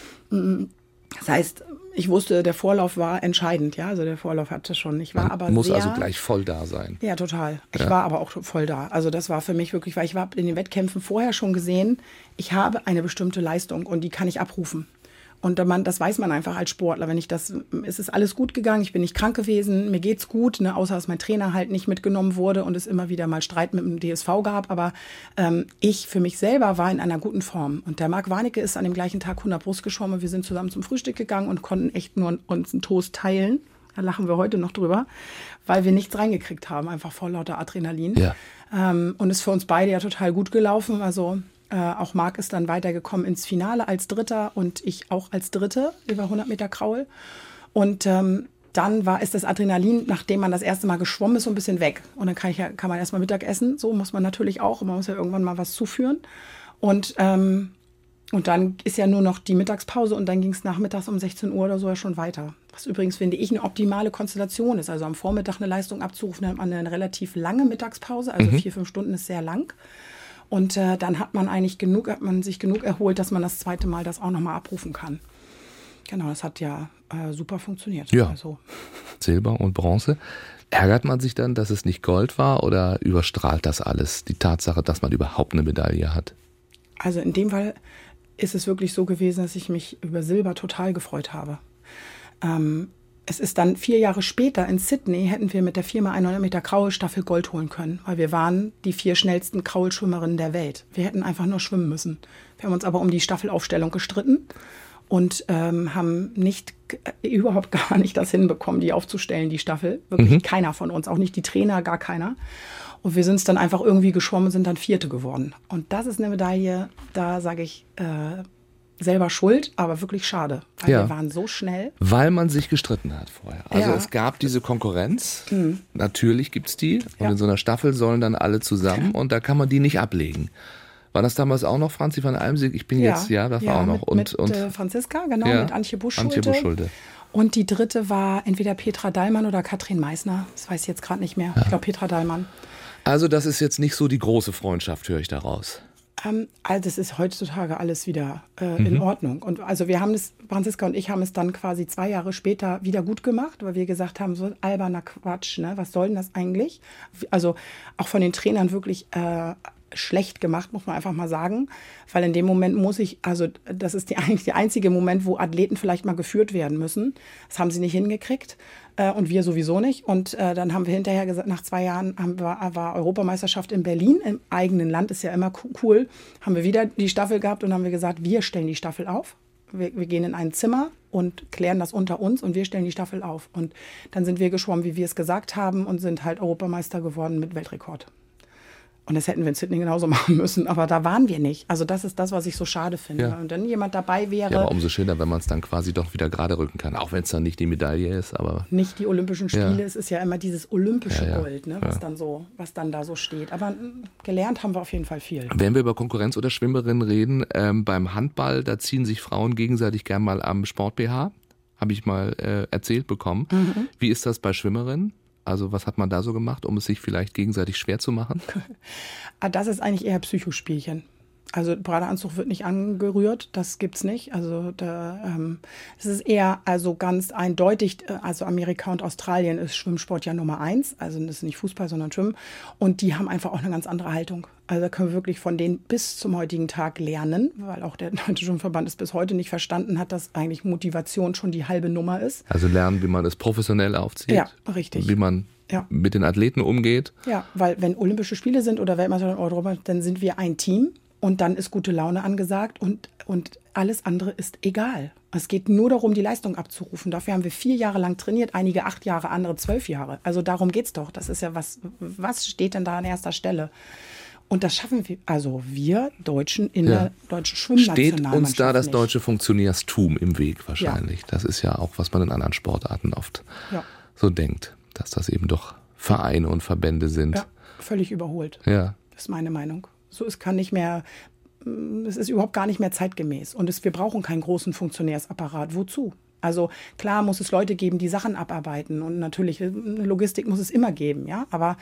Das heißt, ich wusste, der Vorlauf war entscheidend. Ja, also der Vorlauf hatte schon. Ich war aber muss also gleich voll da sein. Ja, total. Ich war aber auch voll da. Also das war für mich wirklich, weil ich habe in den Wettkämpfen vorher schon gesehen, ich habe eine bestimmte Leistung und die kann ich abrufen. Und das weiß man einfach als Sportler. Es ist alles gut gegangen, ich bin nicht krank gewesen, mir geht's gut, ne, außer dass mein Trainer halt nicht mitgenommen wurde und es immer wieder mal Streit mit dem DSV gab. Aber ich für mich selber war in einer guten Form. Und der Marc Warnecke ist an dem gleichen Tag 100 Brust geschwommen und wir sind zusammen zum Frühstück gegangen und konnten echt nur uns einen Toast teilen. Da lachen wir heute noch drüber, weil wir nichts reingekriegt haben, einfach vor lauter Adrenalin. Ja. Und ist für uns beide ja total gut gelaufen. Also auch Marc ist dann weitergekommen ins Finale als Dritter und ich auch als Dritte über 100 Meter Kraul. Und dann ist das Adrenalin, nachdem man das erste Mal geschwommen ist, so ein bisschen weg. Und dann kann man erstmal Mittag essen. So muss man natürlich auch. Und man muss ja irgendwann mal was zuführen. Und dann ist ja nur noch die Mittagspause und dann ging es nachmittags um 16 Uhr oder so ja schon weiter. Was übrigens, finde ich, eine optimale Konstellation ist. Also am Vormittag eine Leistung abzurufen, dann hat man eine relativ lange Mittagspause. Also 4-5 Stunden ist sehr lang. Und dann hat man sich genug erholt, dass man das zweite Mal das auch nochmal abrufen kann. Genau, das hat ja super funktioniert. Ja, also. Silber und Bronze. Ärgert man sich dann, dass es nicht Gold war oder überstrahlt das alles, die Tatsache, dass man überhaupt eine Medaille hat? Also in dem Fall ist es wirklich so gewesen, dass ich mich über Silber total gefreut habe. Es ist dann 4 Jahre später in Sydney, hätten wir mit der 4x100 Meter Kraulstaffel Gold holen können, weil wir waren die 4 schnellsten Kraulschwimmerinnen der Welt. Wir hätten einfach nur schwimmen müssen. Wir haben uns aber um die Staffelaufstellung gestritten und haben überhaupt gar nicht das hinbekommen, die aufzustellen, die Staffel. Wirklich keiner von uns, auch nicht die Trainer, gar keiner. Und wir sind es dann einfach irgendwie geschwommen und sind dann Vierte geworden. Und das ist eine Medaille, da sage ich, selber schuld, aber wirklich schade, weil wir waren so schnell. Weil man sich gestritten hat vorher. Also es gab diese Konkurrenz, natürlich gibt's die und in so einer Staffel sollen dann alle zusammen und da kann man die nicht ablegen. War das damals auch noch Franzi van Almsieg? Ich bin jetzt, das war auch noch. Mit Franziska, genau, mit Antje Busschulte. Und die dritte war entweder Petra Dallmann oder Katrin Meissner. Das weiß ich jetzt gerade nicht mehr. Ich glaube Petra Dallmann. Also das ist jetzt nicht so die große Freundschaft, höre ich daraus. Also das ist heutzutage alles wieder in Ordnung. Und also wir haben es, Franziska und ich haben es dann quasi 2 Jahre später wieder gut gemacht, weil wir gesagt haben, so alberner Quatsch, ne? Was soll denn das eigentlich? Also auch von den Trainern wirklich schlecht gemacht, muss man einfach mal sagen. Weil in dem Moment das ist eigentlich der einzige Moment, wo Athleten vielleicht mal geführt werden müssen. Das haben sie nicht hingekriegt. Und wir sowieso nicht. Und dann haben wir hinterher gesagt, nach 2 Jahren war Europameisterschaft in Berlin, im eigenen Land, ist ja immer cool, haben wir wieder die Staffel gehabt und haben wir gesagt, wir stellen die Staffel auf. Wir gehen in ein Zimmer und klären das unter uns und wir stellen die Staffel auf. Und dann sind wir geschwommen, wie wir es gesagt haben und sind halt Europameister geworden mit Weltrekord. Und das hätten wir in Sydney genauso machen müssen, aber da waren wir nicht. Also das ist das, was ich so schade finde. Ja. Und wenn jemand dabei wäre... Ja, aber umso schöner, wenn man es dann quasi doch wieder gerade rücken kann, auch wenn es dann nicht die Medaille ist, aber... Nicht die Olympischen Spiele, es ist ja immer dieses olympische Gold, ne, was dann da so steht. Aber gelernt haben wir auf jeden Fall viel. Wenn wir über Konkurrenz oder Schwimmerinnen reden, beim Handball, da ziehen sich Frauen gegenseitig gern mal am Sport-BH, habe ich mal erzählt bekommen. Wie ist das bei Schwimmerinnen? Also was hat man da so gemacht, um es sich vielleicht gegenseitig schwer zu machen? Das ist eigentlich eher Psychospielchen. Also Badeanzug wird nicht angerührt, das gibt's nicht. Also es ist eher ganz eindeutig, also Amerika und Australien ist Schwimmsport ja Nummer 1. Also das ist nicht Fußball, sondern Schwimmen. Und die haben einfach auch eine ganz andere Haltung. Also da können wir wirklich von denen bis zum heutigen Tag lernen, weil auch der Deutsche Schwimmverband es bis heute nicht verstanden hat, dass eigentlich Motivation schon die halbe Nummer ist. Also lernen, wie man es professionell aufzieht. Ja, richtig. Wie man mit den Athleten umgeht. Ja, weil wenn Olympische Spiele sind oder Weltmeisterschaft oder Europa, dann sind wir ein Team. Und dann ist gute Laune angesagt und alles andere ist egal. Es geht nur darum, die Leistung abzurufen. Dafür haben wir 4 Jahre lang trainiert, einige 8 Jahre, andere 12 Jahre. Also darum geht's doch. Das ist ja was steht denn da an erster Stelle? Und das schaffen wir, also wir Deutschen in der deutschen Schwimmnationalmannschaft. Steht uns da das nicht. deutsche Funktionärstum im Weg wahrscheinlich. Ja. Das ist ja auch, was man in anderen Sportarten oft so denkt, dass das eben doch Vereine und Verbände sind. Ja, völlig überholt. Ja. Das ist meine Meinung. So, es ist überhaupt gar nicht mehr zeitgemäß. Und wir brauchen keinen großen Funktionärsapparat. Wozu? Also klar muss es Leute geben, die Sachen abarbeiten. Und natürlich, Logistik muss es immer geben, ja. Aber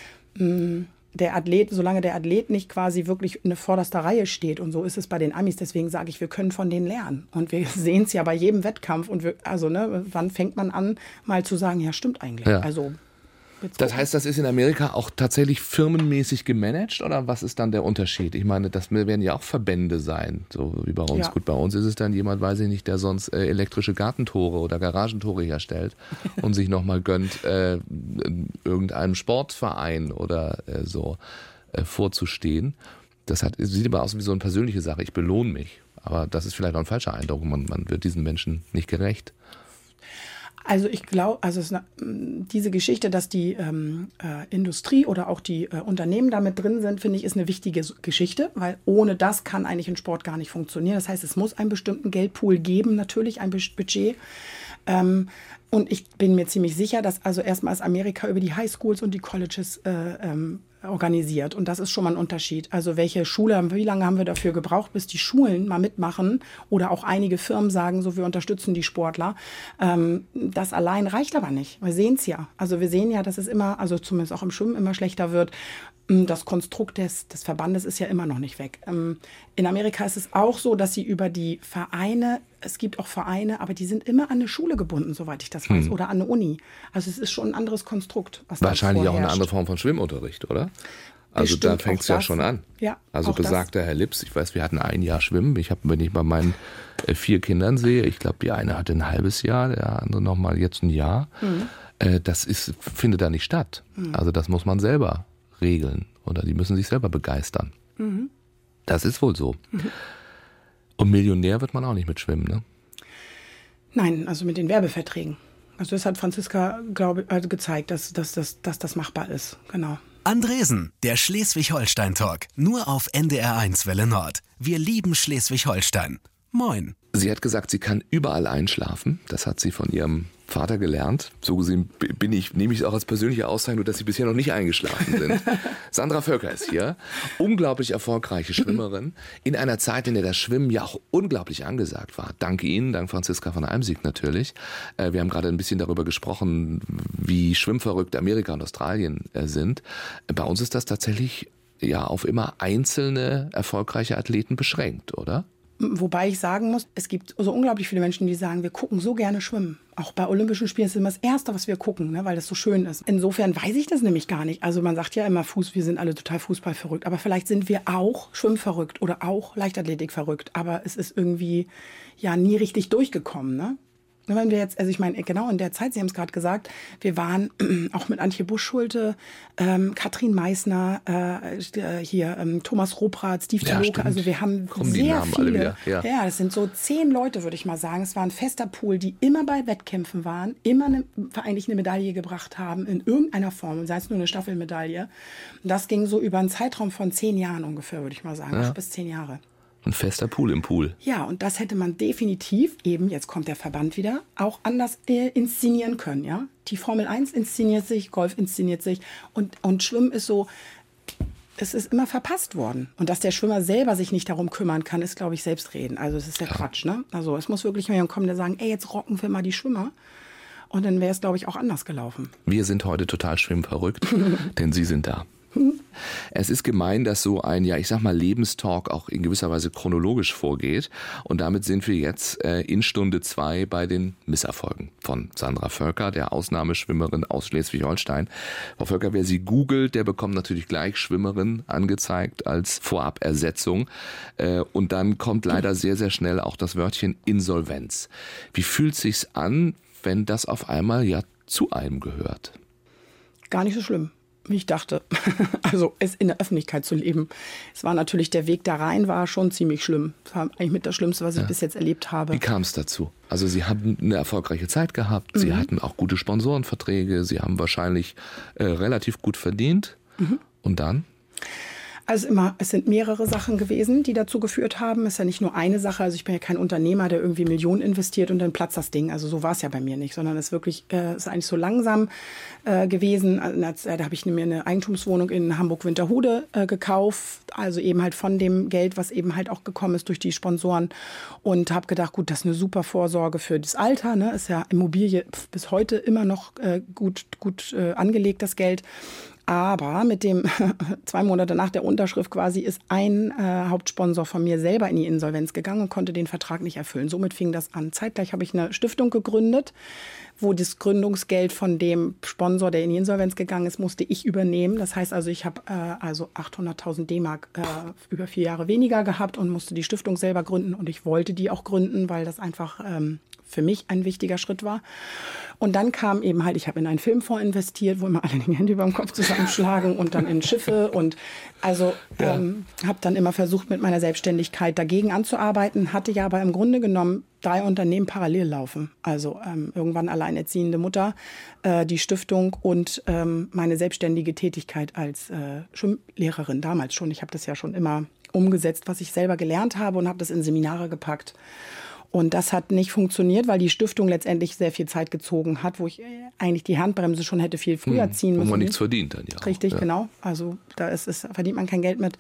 solange der Athlet nicht quasi wirklich in der vorderster Reihe steht, und so ist es bei den Amis, deswegen sage ich, wir können von denen lernen. Und wir sehen es ja bei jedem Wettkampf. Und wann fängt man an, mal zu sagen, ja, stimmt eigentlich. Ja. Also das heißt, das ist in Amerika auch tatsächlich firmenmäßig gemanagt oder was ist dann der Unterschied? Ich meine, das werden ja auch Verbände sein, so wie bei uns. Ja. Gut, bei uns ist es dann jemand, weiß ich nicht, der sonst elektrische Gartentore oder Garagentore herstellt und sich nochmal gönnt, irgendeinem Sportverein oder vorzustehen. Sieht aber aus wie so eine persönliche Sache. Ich belohne mich. Aber das ist vielleicht auch ein falscher Eindruck. Man wird diesen Menschen nicht gerecht. Also ich glaube, diese Geschichte, dass die Industrie oder auch die Unternehmen damit drin sind, finde ich, ist eine wichtige Geschichte, weil ohne das kann eigentlich ein Sport gar nicht funktionieren. Das heißt, es muss einen bestimmten Geldpool geben, natürlich ein Budget. Und ich bin mir ziemlich sicher, dass also erstmal ist Amerika über die Highschools und die Colleges organisiert. Und das ist schon mal ein Unterschied. Also welche Schule, wie lange haben wir dafür gebraucht, bis die Schulen mal mitmachen oder auch einige Firmen sagen, so wir unterstützen die Sportler. Das allein reicht aber nicht. Wir sehen es ja. Also wir sehen ja, dass es immer, also zumindest auch im Schwimmen immer schlechter wird. Das Konstrukt des Verbandes ist ja immer noch nicht weg. In Amerika ist es auch so, dass sie über die Vereine, es gibt auch Vereine, aber die sind immer an eine Schule gebunden, soweit ich das weiß, oder an eine Uni. Also es ist schon ein anderes Konstrukt, was wahrscheinlich auch eine andere Form von Schwimmunterricht, oder? Also da Bestimmt fängt es auch ja das. schon an. Ja, Also auch das. besagter Herr Lips, ich weiß, wir hatten ein Jahr Schwimmen. Wenn ich bei meinen 4 Kindern sehe, ich glaube, die eine hatte ein halbes Jahr, der andere nochmal jetzt ein Jahr. Das findet da nicht statt. Also das muss man selber regeln oder die müssen sich selber begeistern. Das ist wohl so. Und Millionär wird man auch nicht mit Schwimmen, ne? Nein, also mit den Werbeverträgen. Also das hat Franziska, glaube ich, gezeigt, dass das machbar ist. Genau. Andresen, der Schleswig-Holstein-Talk. Nur auf NDR1 Welle Nord. Wir lieben Schleswig-Holstein. Moin. Sie hat gesagt, sie kann überall einschlafen. Das hat sie von ihrem Vater gelernt. So gesehen nehme ich es auch als persönliche Auszeichnung, dass sie bisher noch nicht eingeschlafen sind. Sandra Völker ist hier. Unglaublich erfolgreiche Schwimmerin. In einer Zeit, in der das Schwimmen ja auch unglaublich angesagt war. Dank Ihnen, dank Franziska von Eimsig natürlich. Wir haben gerade ein bisschen darüber gesprochen, wie schwimmverrückt Amerika und Australien sind. Bei uns ist das tatsächlich ja auf immer einzelne erfolgreiche Athleten beschränkt, oder? Wobei ich sagen muss, es gibt so unglaublich viele Menschen, die sagen, wir gucken so gerne schwimmen. Auch bei Olympischen Spielen ist es immer das Erste, was wir gucken, ne, weil das so schön ist. Insofern weiß ich das nämlich gar nicht. Also man sagt ja immer, wir sind alle total fußballverrückt. Aber vielleicht sind wir auch schwimmverrückt oder auch Leichtathletik verrückt. Aber es ist irgendwie ja nie richtig durchgekommen, ne? Wenn wir jetzt, also ich meine, genau in der Zeit, Sie haben es gerade gesagt, wir waren auch mit Antje Busch-Schulte, Katrin Meissner, Thomas Roprath, Steve Ja, Taloke, stimmt. also wir haben Kommen die sehr Namen alle viele. wieder, ja. Ja, das sind so 10 Leute, würde ich mal sagen. Es war ein fester Pool, die immer bei Wettkämpfen waren, immer eigentlich eine Medaille gebracht haben, in irgendeiner Form, sei es nur eine Staffelmedaille. Und das ging so über einen Zeitraum von 10 Jahren ungefähr, würde ich mal sagen, 8 bis 10 Jahre. Ein fester Pool im Pool. Ja, und das hätte man definitiv eben, jetzt kommt der Verband wieder, auch anders inszenieren können. Ja? Die Formel 1 inszeniert sich, Golf inszeniert sich und Schwimmen ist so, es ist immer verpasst worden. Und dass der Schwimmer selber sich nicht darum kümmern kann, ist, glaube ich, Selbstreden. Also das ist der Quatsch. Ne? Also es muss wirklich jemand kommen, der sagt, ey, jetzt rocken wir mal die Schwimmer. Und dann wäre es, glaube ich, auch anders gelaufen. Wir sind heute total schwimmverrückt, denn Sie sind da. Es ist gemein, dass so ein, ja, ich sag mal, Lebenstalk auch in gewisser Weise chronologisch vorgeht. Und damit sind wir jetzt in Stunde 2 bei den Misserfolgen von Sandra Völker, der Ausnahmeschwimmerin aus Schleswig-Holstein. Frau Völker, wer sie googelt, der bekommt natürlich gleich Schwimmerin angezeigt als Vorabersetzung. Und dann kommt leider sehr, sehr schnell auch das Wörtchen Insolvenz. Wie fühlt sich's an, wenn das auf einmal ja zu einem gehört? Gar nicht so schlimm, wie ich dachte. Also es in der Öffentlichkeit zu leben. Es war natürlich, der Weg da rein war schon ziemlich schlimm. Das war eigentlich mit das Schlimmste, was ich bis jetzt erlebt habe. Wie kam es dazu? Also Sie haben eine erfolgreiche Zeit gehabt, Sie hatten auch gute Sponsorenverträge, Sie haben wahrscheinlich relativ gut verdient. Und dann? Also es sind mehrere Sachen gewesen, die dazu geführt haben. Es ist ja nicht nur eine Sache. Also ich bin ja kein Unternehmer, der irgendwie Millionen investiert und dann platzt das Ding. Also so war es ja bei mir nicht, sondern es ist wirklich, ist eigentlich so langsam gewesen. Da habe ich mir eine Eigentumswohnung in Hamburg-Winterhude gekauft. Also eben halt von dem Geld, was eben halt auch gekommen ist durch die Sponsoren. Und habe gedacht, gut, das ist eine super Vorsorge für das Alter. Ne? Ist ja Immobilie bis heute immer noch gut angelegt, das Geld. Aber mit dem 2 Monate nach der Unterschrift quasi ist ein Hauptsponsor von mir selber in die Insolvenz gegangen und konnte den Vertrag nicht erfüllen. Somit fing das an. Zeitgleich habe ich eine Stiftung gegründet, wo das Gründungsgeld von dem Sponsor, der in die Insolvenz gegangen ist, musste ich übernehmen. Das heißt also, ich habe 800.000 D-Mark über 4 Jahre weniger gehabt und musste die Stiftung selber gründen. Und ich wollte die auch gründen, weil das einfach für mich ein wichtiger Schritt war. Und dann kam eben halt, ich habe in einen Filmfonds investiert, wo immer alle die Hände über dem Kopf zusammenschlagen und dann in Schiffe und also habe dann immer versucht, mit meiner Selbstständigkeit dagegen anzuarbeiten, hatte ja aber im Grunde genommen 3 Unternehmen parallel laufen. Also irgendwann alleinerziehende Mutter, die Stiftung und meine selbstständige Tätigkeit als Schwimmlehrerin damals schon. Ich habe das ja schon immer umgesetzt, was ich selber gelernt habe und habe das in Seminare gepackt. Und das hat nicht funktioniert, weil die Stiftung letztendlich sehr viel Zeit gezogen hat, wo ich eigentlich die Handbremse schon hätte viel früher ziehen müssen. Wo man nichts verdient dann ja. Richtig, ja. Genau. Also da verdient man kein Geld mit.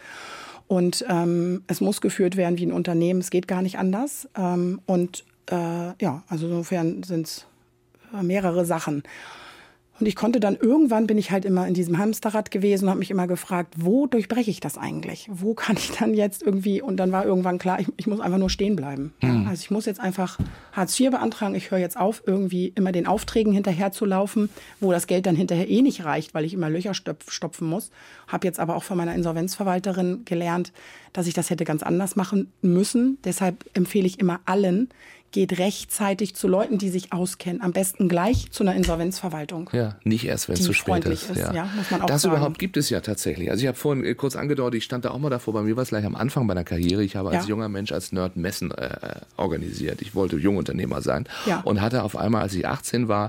Und es muss geführt werden wie ein Unternehmen. Es geht gar nicht anders. Also insofern sind es mehrere Sachen. Und ich konnte dann irgendwann, bin ich halt immer in diesem Hamsterrad gewesen und habe mich immer gefragt, wo durchbreche ich das eigentlich? Wo kann ich dann jetzt irgendwie, und dann war irgendwann klar, ich muss einfach nur stehen bleiben. Ja, also ich muss jetzt einfach Hartz IV beantragen, ich höre jetzt auf, irgendwie immer den Aufträgen hinterher zu laufen, wo das Geld dann hinterher eh nicht reicht, weil ich immer Löcher stopfen muss. Habe jetzt aber auch von meiner Insolvenzverwalterin gelernt, dass ich das hätte ganz anders machen müssen. Deshalb empfehle ich immer allen, geht rechtzeitig zu Leuten, die sich auskennen. Am besten gleich zu einer Insolvenzverwaltung. Ja, nicht erst, wenn es zu spät ist. Ja, muss man auch das sagen. Überhaupt gibt es ja tatsächlich. Also ich habe vorhin kurz angedeutet, ich stand da auch mal davor, bei mir war es gleich am Anfang meiner Karriere. Ich habe als junger Mensch, als Nerd Messen organisiert. Ich wollte Jungunternehmer sein und hatte auf einmal, als ich 18 war,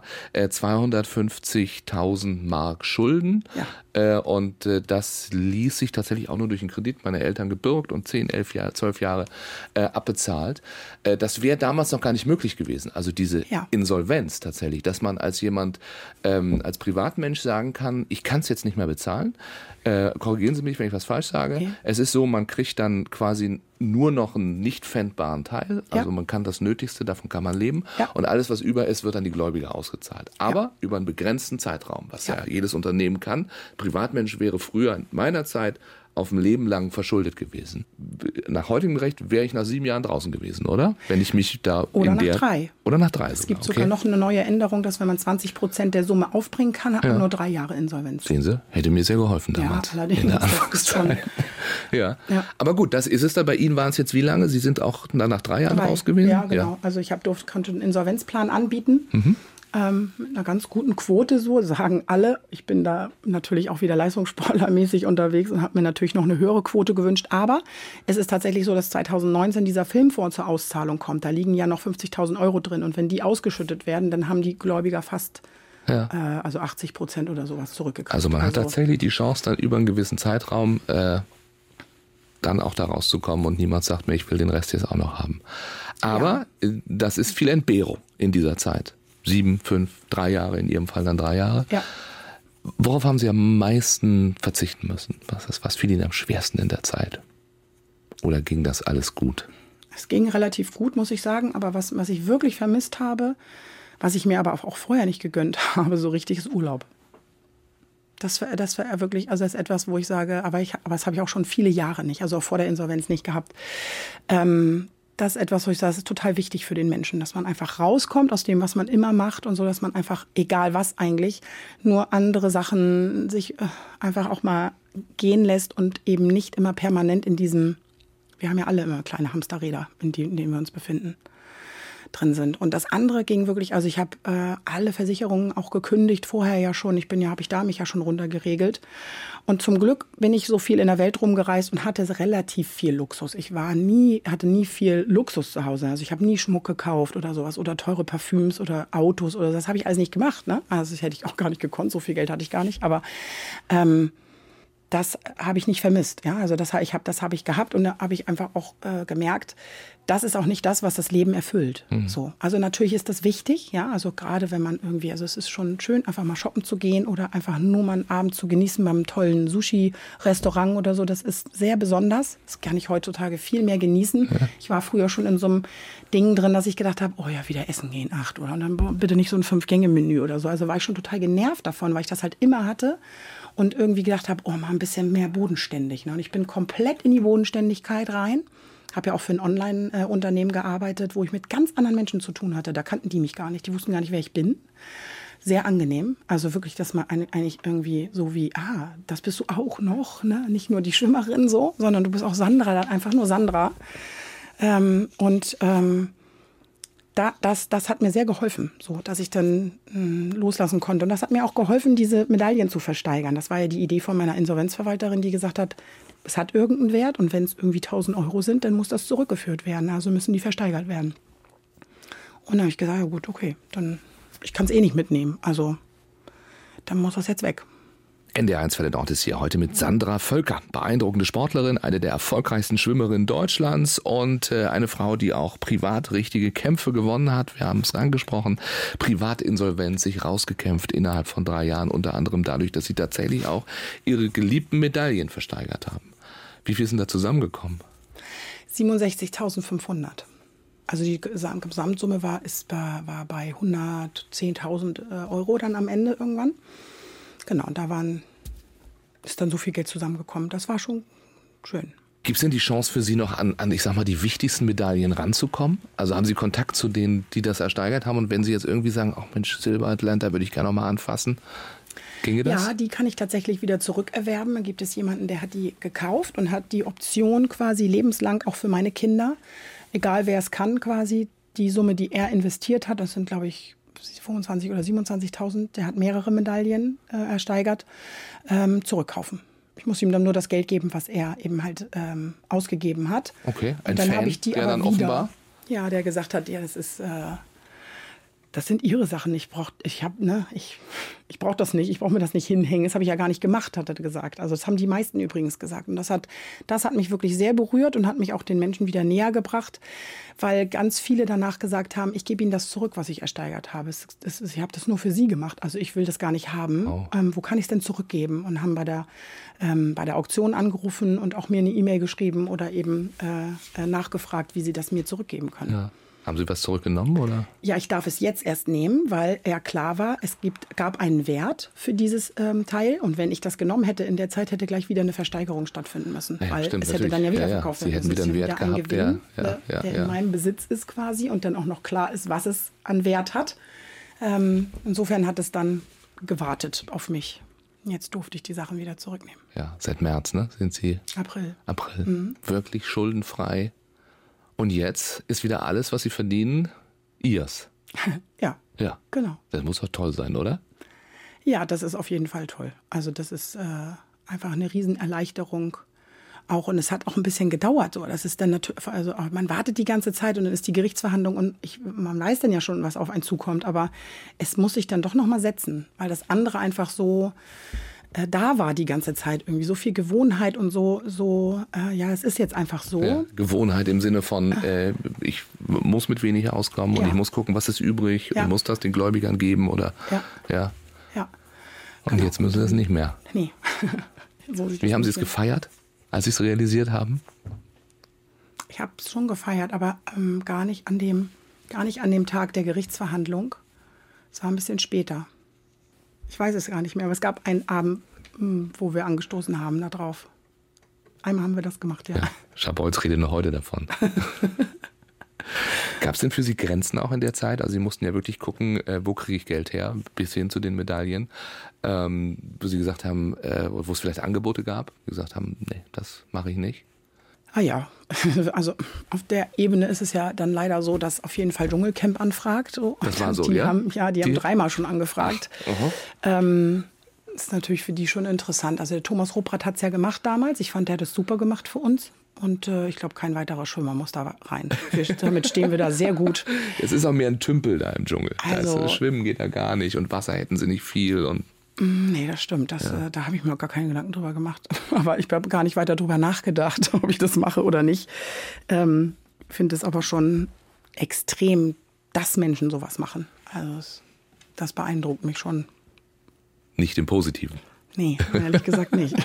250.000 Mark Schulden. Ja. Und das ließ sich tatsächlich auch nur durch einen Kredit meiner Eltern gebürgt und 10, 11 Jahre, 12 Jahre abbezahlt. Das wäre damals noch gar nicht möglich gewesen. Also diese Insolvenz tatsächlich, dass man als jemand, als Privatmensch sagen kann, ich kann es jetzt nicht mehr bezahlen. Korrigieren Sie mich, wenn ich was falsch sage. Okay. Es ist so, man kriegt dann quasi nur noch einen nicht pfändbaren Teil. Also man kann das Nötigste, davon kann man leben. Ja. Und alles, was über ist, wird an die Gläubiger ausgezahlt. Aber über einen begrenzten Zeitraum, was ja jedes Unternehmen kann. Privatmensch wäre früher in meiner Zeit auf ein Leben lang verschuldet gewesen. Nach heutigem Recht wäre ich nach 7 Jahren draußen gewesen, oder? Wenn ich mich da Oder nach 3. Oder nach 3 Es gibt sogar noch eine neue Änderung, dass wenn man 20% der Summe aufbringen kann, hat man nur 3 Jahre Insolvenz. Sehen Sie, hätte mir sehr geholfen damals. Ja, allerdings. Das ist schon ja. Aber gut, das ist es da. Bei Ihnen waren es jetzt wie lange? Sie sind auch dann nach 3 Jahren raus gewesen? Ja, genau. Ja. Also ich konnte einen Insolvenzplan anbieten. Mit einer ganz guten Quote, so sagen alle. Ich bin da natürlich auch wieder leistungssportlermäßig unterwegs und habe mir natürlich noch eine höhere Quote gewünscht. Aber es ist tatsächlich so, dass 2019 dieser Filmfonds zur Auszahlung kommt. Da liegen ja noch 50.000 € drin. Und wenn die ausgeschüttet werden, dann haben die Gläubiger fast also 80% oder sowas zurückgekriegt. Also man hat tatsächlich die Chance, dann über einen gewissen Zeitraum dann auch da rauszukommen und niemand sagt mir, ich will den Rest jetzt auch noch haben. Aber das ist viel Entbehrung in dieser Zeit. 7, 5, 3 Jahre, in Ihrem Fall dann 3 Jahre. Ja. Worauf haben Sie am meisten verzichten müssen? Was fiel Ihnen am schwersten in der Zeit? Oder ging das alles gut? Es ging relativ gut, muss ich sagen. Aber was ich wirklich vermisst habe, was ich mir aber auch vorher nicht gegönnt habe, so richtig, ist Urlaub. Das war wirklich, also das ist etwas, wo ich sage, aber das habe ich auch schon viele Jahre nicht, also auch vor der Insolvenz nicht gehabt. Das ist etwas, wo ich sage, das ist total wichtig für den Menschen, dass man einfach rauskommt aus dem, was man immer macht und so, dass man einfach, egal was eigentlich, nur andere Sachen sich einfach auch mal gehen lässt und eben nicht immer permanent in diesem, wir haben ja alle immer kleine Hamsterräder, in denen wir uns befinden, drin sind. Und das andere ging wirklich, also ich habe alle Versicherungen auch gekündigt, vorher ja schon, habe ich da mich ja schon runtergeregelt. Und zum Glück bin ich so viel in der Welt rumgereist und hatte relativ viel Luxus. Ich hatte nie viel Luxus zu Hause. Also ich habe nie Schmuck gekauft oder sowas oder teure Parfüms oder Autos oder das habe ich alles nicht gemacht. Ne? Also das hätte ich auch gar nicht gekonnt, so viel Geld hatte ich gar nicht. Aber das habe ich nicht vermisst. Ja? Also das habe ich gehabt und da habe ich einfach auch gemerkt, das ist auch nicht das, was das Leben erfüllt. So. Also natürlich ist das wichtig, ja, also gerade wenn man irgendwie, also es ist schon schön, einfach mal shoppen zu gehen oder einfach nur mal einen Abend zu genießen beim tollen Sushi-Restaurant oder so, das ist sehr besonders. Das kann ich heutzutage viel mehr genießen. Ja. Ich war früher schon in so einem Ding drin, dass ich gedacht habe, oh ja, wieder essen gehen, 8 oder und dann bitte nicht so ein 5-Gänge-Menü oder so. Also war ich schon total genervt davon, weil ich das halt immer hatte. Und irgendwie gedacht habe, oh, mal ein bisschen mehr bodenständig. Ne? Und ich bin komplett in die Bodenständigkeit rein. Habe ja auch für ein Online-Unternehmen gearbeitet, wo ich mit ganz anderen Menschen zu tun hatte. Da kannten die mich gar nicht. Die wussten gar nicht, wer ich bin. Sehr angenehm. Also wirklich, dass man eigentlich irgendwie so wie, das bist du auch noch. Ne? Nicht nur die Schwimmerin so, sondern du bist auch Sandra, dann einfach nur Sandra. Das hat mir sehr geholfen, so, dass ich dann loslassen konnte. Und das hat mir auch geholfen, diese Medaillen zu versteigern. Das war ja die Idee von meiner Insolvenzverwalterin, die gesagt hat, es hat irgendeinen Wert und wenn es irgendwie 1.000 € sind, dann muss das zurückgeführt werden. Also müssen die versteigert werden. Und dann habe ich gesagt, ja gut, okay, dann ich kann es eh nicht mitnehmen. Also dann muss das jetzt weg. NDR1 Welle Nord ist hier heute mit Sandra Völker, beeindruckende Sportlerin, eine der erfolgreichsten Schwimmerinnen Deutschlands und eine Frau, die auch privat richtige Kämpfe gewonnen hat. Wir haben es angesprochen, Privatinsolvenz, sich rausgekämpft innerhalb von 3 Jahren, unter anderem dadurch, dass sie tatsächlich auch ihre geliebten Medaillen versteigert haben. Wie viel sind da zusammengekommen? 67.500. Also die Gesamtsumme war bei 110.000 Euro dann am Ende irgendwann. Genau, und ist dann so viel Geld zusammengekommen. Das war schon schön. Gibt es denn die Chance für Sie noch an, ich sag mal, die wichtigsten Medaillen ranzukommen? Also haben Sie Kontakt zu denen, die das ersteigert haben? Und wenn Sie jetzt irgendwie sagen, ach Mensch, Silber Atlanta würde ich gerne noch mal anfassen, ginge das? Ja, die kann ich tatsächlich wieder zurückerwerben. Da gibt es jemanden, der hat die gekauft und hat die Option quasi lebenslang auch für meine Kinder, egal wer es kann quasi, die Summe, die er investiert hat, das sind glaube ich 25.000 oder 27.000, der hat mehrere Medaillen ersteigert, zurückkaufen. Ich muss ihm dann nur das Geld geben, was er eben halt ausgegeben hat. Okay, ein und dann Fan, habe ich die der aber dann wieder, offenbar... Ja, der gesagt hat, ja, das sind ihre Sachen. Ich brauche das nicht. Ich brauche mir das nicht hinhängen. Das habe ich ja gar nicht gemacht, hat er gesagt. Also das haben die meisten übrigens gesagt. Und das hat mich wirklich sehr berührt und hat mich auch den Menschen wieder näher gebracht, weil ganz viele danach gesagt haben, ich gebe ihnen das zurück, was ich ersteigert habe. Ich habe das nur für sie gemacht. Also ich will das gar nicht haben. Oh. Wo kann ich es denn zurückgeben? Und haben bei der Auktion angerufen und auch mir eine E-Mail geschrieben oder eben nachgefragt, wie sie das mir zurückgeben können. Ja. Haben Sie was zurückgenommen, oder? Ja, ich darf es jetzt erst nehmen, weil ja klar war, es gab einen Wert für dieses Teil. Und wenn ich das genommen hätte, in der Zeit hätte gleich wieder eine Versteigerung stattfinden müssen. Ja, weil stimmt, es hätte dann ja wieder ja, verkauft werden Sie hätten wieder einen Wert ein gehabt, Gewinn, der in meinem Besitz ist quasi und dann auch noch klar ist, was es an Wert hat. Insofern hat es dann gewartet auf mich. Jetzt durfte ich die Sachen wieder zurücknehmen. Ja, seit März, ne? Sind Sie? April. Wirklich schuldenfrei. Und jetzt ist wieder alles, was Sie verdienen, Ihrs. Ja, genau. Das muss doch toll sein, oder? Ja, das ist auf jeden Fall toll. Also das ist einfach eine Riesenerleichterung auch. Und es hat auch ein bisschen gedauert. So. Das ist dann natürlich, also man wartet die ganze Zeit und dann ist die Gerichtsverhandlung und man weiß dann ja schon, was auf einen zukommt. Aber es muss sich dann doch noch mal setzen, weil das andere einfach so da war die ganze Zeit irgendwie so viel Gewohnheit und ja, es ist jetzt einfach so. Ja, Gewohnheit im Sinne von, ich muss mit wenig auskommen und ich muss gucken, was ist übrig und muss das den Gläubigern geben oder, ja. Und genau. jetzt müssen Sie das nicht mehr. Nee. Wie haben Sie es gefeiert, als Sie es realisiert haben? Ich habe es schon gefeiert, aber gar nicht an dem Tag der Gerichtsverhandlung. Es war ein bisschen später. Ich weiß es gar nicht mehr, aber es gab einen Abend, wo wir angestoßen haben da drauf. Einmal haben wir das gemacht, ja. Schabolz redet noch heute davon. Gab es denn für Sie Grenzen auch in der Zeit? Also Sie mussten ja wirklich gucken, wo kriege ich Geld her, bis hin zu den Medaillen, wo Sie gesagt haben, wo es vielleicht Angebote gab, die gesagt haben, nee, das mache ich nicht. Ah ja, also auf der Ebene ist es ja dann leider so, dass auf jeden Fall Dschungelcamp anfragt. So. Das war so, die haben 3-mal schon angefragt. Ist natürlich für die schon interessant. Also der Thomas Ruppert hat es ja gemacht damals. Ich fand, der hat es super gemacht für uns. Und ich glaube, kein weiterer Schwimmer muss da rein. Damit stehen wir da sehr gut. Es ist auch mehr ein Tümpel da im Dschungel. Also, Schwimmen geht da gar nicht und Wasser hätten sie nicht viel. Und nee, das stimmt. Da habe ich mir auch gar keine Gedanken drüber gemacht. Aber ich habe gar nicht weiter drüber nachgedacht, ob ich das mache oder nicht. Finde es aber schon extrem, dass Menschen sowas machen. Also das beeindruckt mich schon. Nicht im Positiven. Nee, ehrlich gesagt nicht.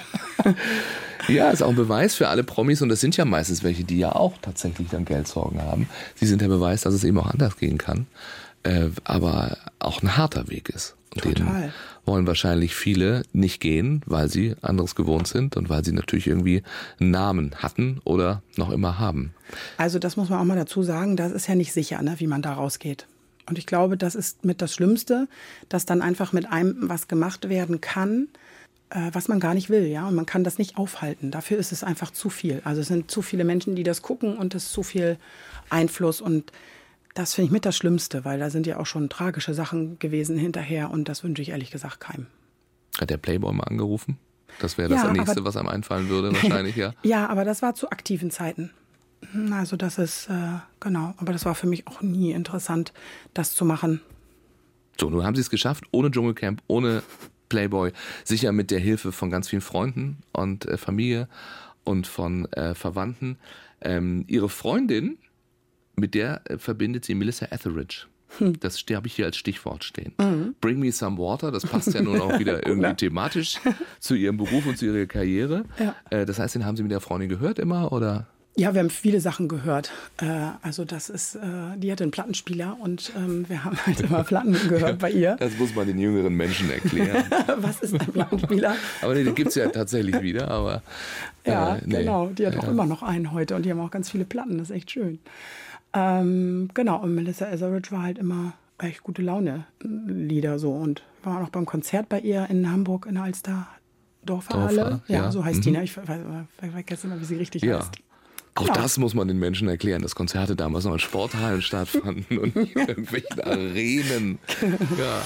Ja, ist auch ein Beweis für alle Promis und das sind ja meistens welche, die ja auch tatsächlich dann Geldsorgen haben. Sie sind der Beweis, dass es eben auch anders gehen kann, aber auch ein harter Weg ist. Und Total. den wollen wahrscheinlich viele nicht gehen, weil sie anderes gewohnt sind und weil sie natürlich irgendwie einen Namen hatten oder noch immer haben. Also das muss man auch mal dazu sagen, das ist ja nicht sicher, ne, wie man da rausgeht. Und ich glaube, das ist mit das Schlimmste, dass dann einfach mit einem was gemacht werden kann, was man gar nicht will, ja, und man kann das nicht aufhalten. Dafür ist es einfach zu viel. Also es sind zu viele Menschen, die das gucken und es ist zu viel Einfluss und das finde ich mit das Schlimmste, weil da sind ja auch schon tragische Sachen gewesen hinterher und das wünsche ich ehrlich gesagt keinem. Hat der Playboy mal angerufen? Das wäre das Nächste, was einem einfallen würde, wahrscheinlich, ja. Ja, aber das war zu aktiven Zeiten. Also das ist, genau, aber das war für mich auch nie interessant, das zu machen. So, nun haben Sie es geschafft, ohne Dschungelcamp, ohne Playboy, sicher mit der Hilfe von ganz vielen Freunden und Familie und von Verwandten. Ihre Freundin, mit der verbindet sie Melissa Etheridge. Das habe ich hier als Stichwort stehen. Bring me some water, das passt ja nun auch wieder irgendwie thematisch zu ihrem Beruf und zu ihrer Karriere. Ja. Das heißt, den haben Sie mit der Freundin gehört immer, oder? Ja, wir haben viele Sachen gehört. Also das ist, die hatte einen Plattenspieler und wir haben halt immer Platten gehört bei ihr. Das muss man den jüngeren Menschen erklären. Was ist ein Plattenspieler? Aber nee, den gibt es ja tatsächlich wieder. Aber, ja, nee. Genau. Die hat auch immer noch einen heute und die haben auch ganz viele Platten. Das ist echt schön. Genau, und Melissa Etheridge war halt immer echt gute Laune-Lieder so. Und wir waren auch beim Konzert bei ihr in Hamburg in der Alsterdorfer. Ja, so heißt die. Ne? Ich vergesse immer, wie sie richtig heißt. Auch das muss man den Menschen erklären, dass Konzerte damals noch in Sporthallen stattfanden und nicht in irgendwelchen Arenen. Ja.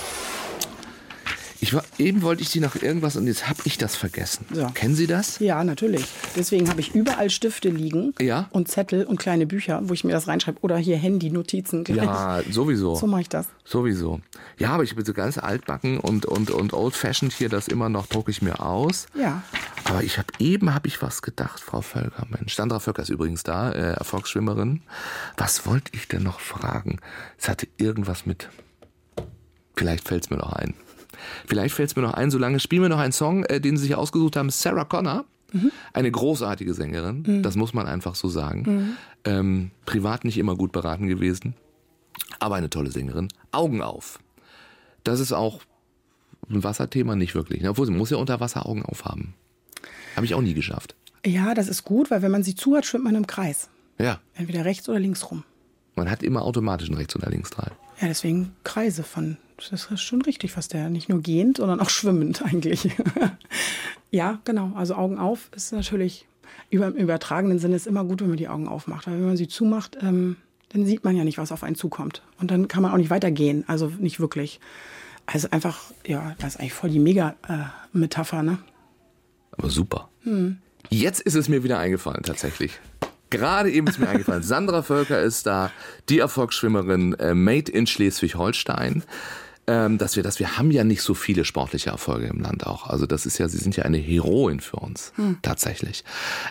Eben wollte ich Sie noch irgendwas und jetzt habe ich das vergessen. So. Kennen Sie das? Ja, natürlich. Deswegen habe ich überall Stifte liegen und Zettel und kleine Bücher, wo ich mir das reinschreibe. Oder hier Handy-Notizen. Ja, sowieso. So mache ich das. Sowieso. Ja, aber ich bin so ganz altbacken und old-fashioned hier, das immer noch drucke ich mir aus. Ja. Aber ich habe ich was gedacht, Frau Völker. Mensch, Sandra Völker ist übrigens da, Erfolgsschwimmerin. Was wollte ich denn noch fragen? Es hatte irgendwas mit... Vielleicht fällt es mir noch ein. Solange spielen wir noch einen Song, den Sie sich ausgesucht haben. Sarah Connor, eine großartige Sängerin, das muss man einfach so sagen. Privat nicht immer gut beraten gewesen, aber eine tolle Sängerin. Augen auf. Das ist auch ein Wasserthema, nicht wirklich. Obwohl, sie muss ja unter Wasser Augen aufhaben. Habe ich auch nie geschafft. Ja, das ist gut, weil wenn man sie zu hat, schwimmt man im Kreis. Ja. Entweder rechts oder links rum. Man hat immer automatisch einen Rechts- oder Linksdrall. Ja, deswegen Kreise von... Das ist schon richtig, fast der nicht nur gehend, sondern auch schwimmend eigentlich. Ja, genau. Also Augen auf ist natürlich, im übertragenen Sinne ist immer gut, wenn man die Augen aufmacht. Weil wenn man sie zumacht, dann sieht man ja nicht, was auf einen zukommt. Und dann kann man auch nicht weitergehen. Also nicht wirklich. Also einfach, ja, das ist eigentlich voll die Mega-Metapher, ne? Aber super. Jetzt ist es mir wieder eingefallen, tatsächlich. Gerade eben ist mir eingefallen. Sandra Völker ist da, die Erfolgsschwimmerin, made in Schleswig-Holstein. Wir haben ja nicht so viele sportliche Erfolge im Land auch. Also das ist ja, Sie sind ja eine Heroin für uns, tatsächlich.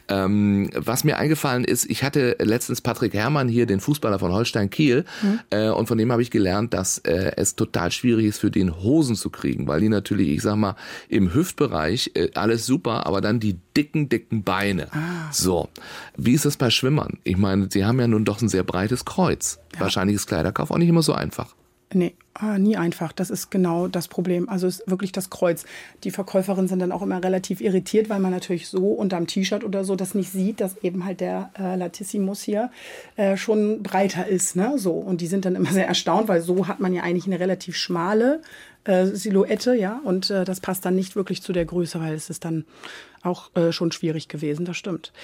Was mir eingefallen ist, ich hatte letztens Patrick Herrmann hier, den Fußballer von Holstein Kiel, und von dem habe ich gelernt, dass es total schwierig ist, für den Hosen zu kriegen, weil die natürlich, ich sag mal, im Hüftbereich alles super, aber dann die dicken Beine. So, wie ist das bei Schwimmern? Ich meine, sie haben ja nun doch ein sehr breites Kreuz. Ja. Wahrscheinlich ist Kleiderkauf auch nicht immer so einfach. Nee, nie einfach. Das ist genau das Problem. Also es ist wirklich das Kreuz. Die Verkäuferinnen sind dann auch immer relativ irritiert, weil man natürlich so unterm T-Shirt oder so das nicht sieht, dass eben halt der Latissimus hier schon breiter ist. Ne? So. Und die sind dann immer sehr erstaunt, weil so hat man ja eigentlich eine relativ schmale Silhouette, ja. Und das passt dann nicht wirklich zu der Größe, weil es ist dann auch schon schwierig gewesen. Das stimmt.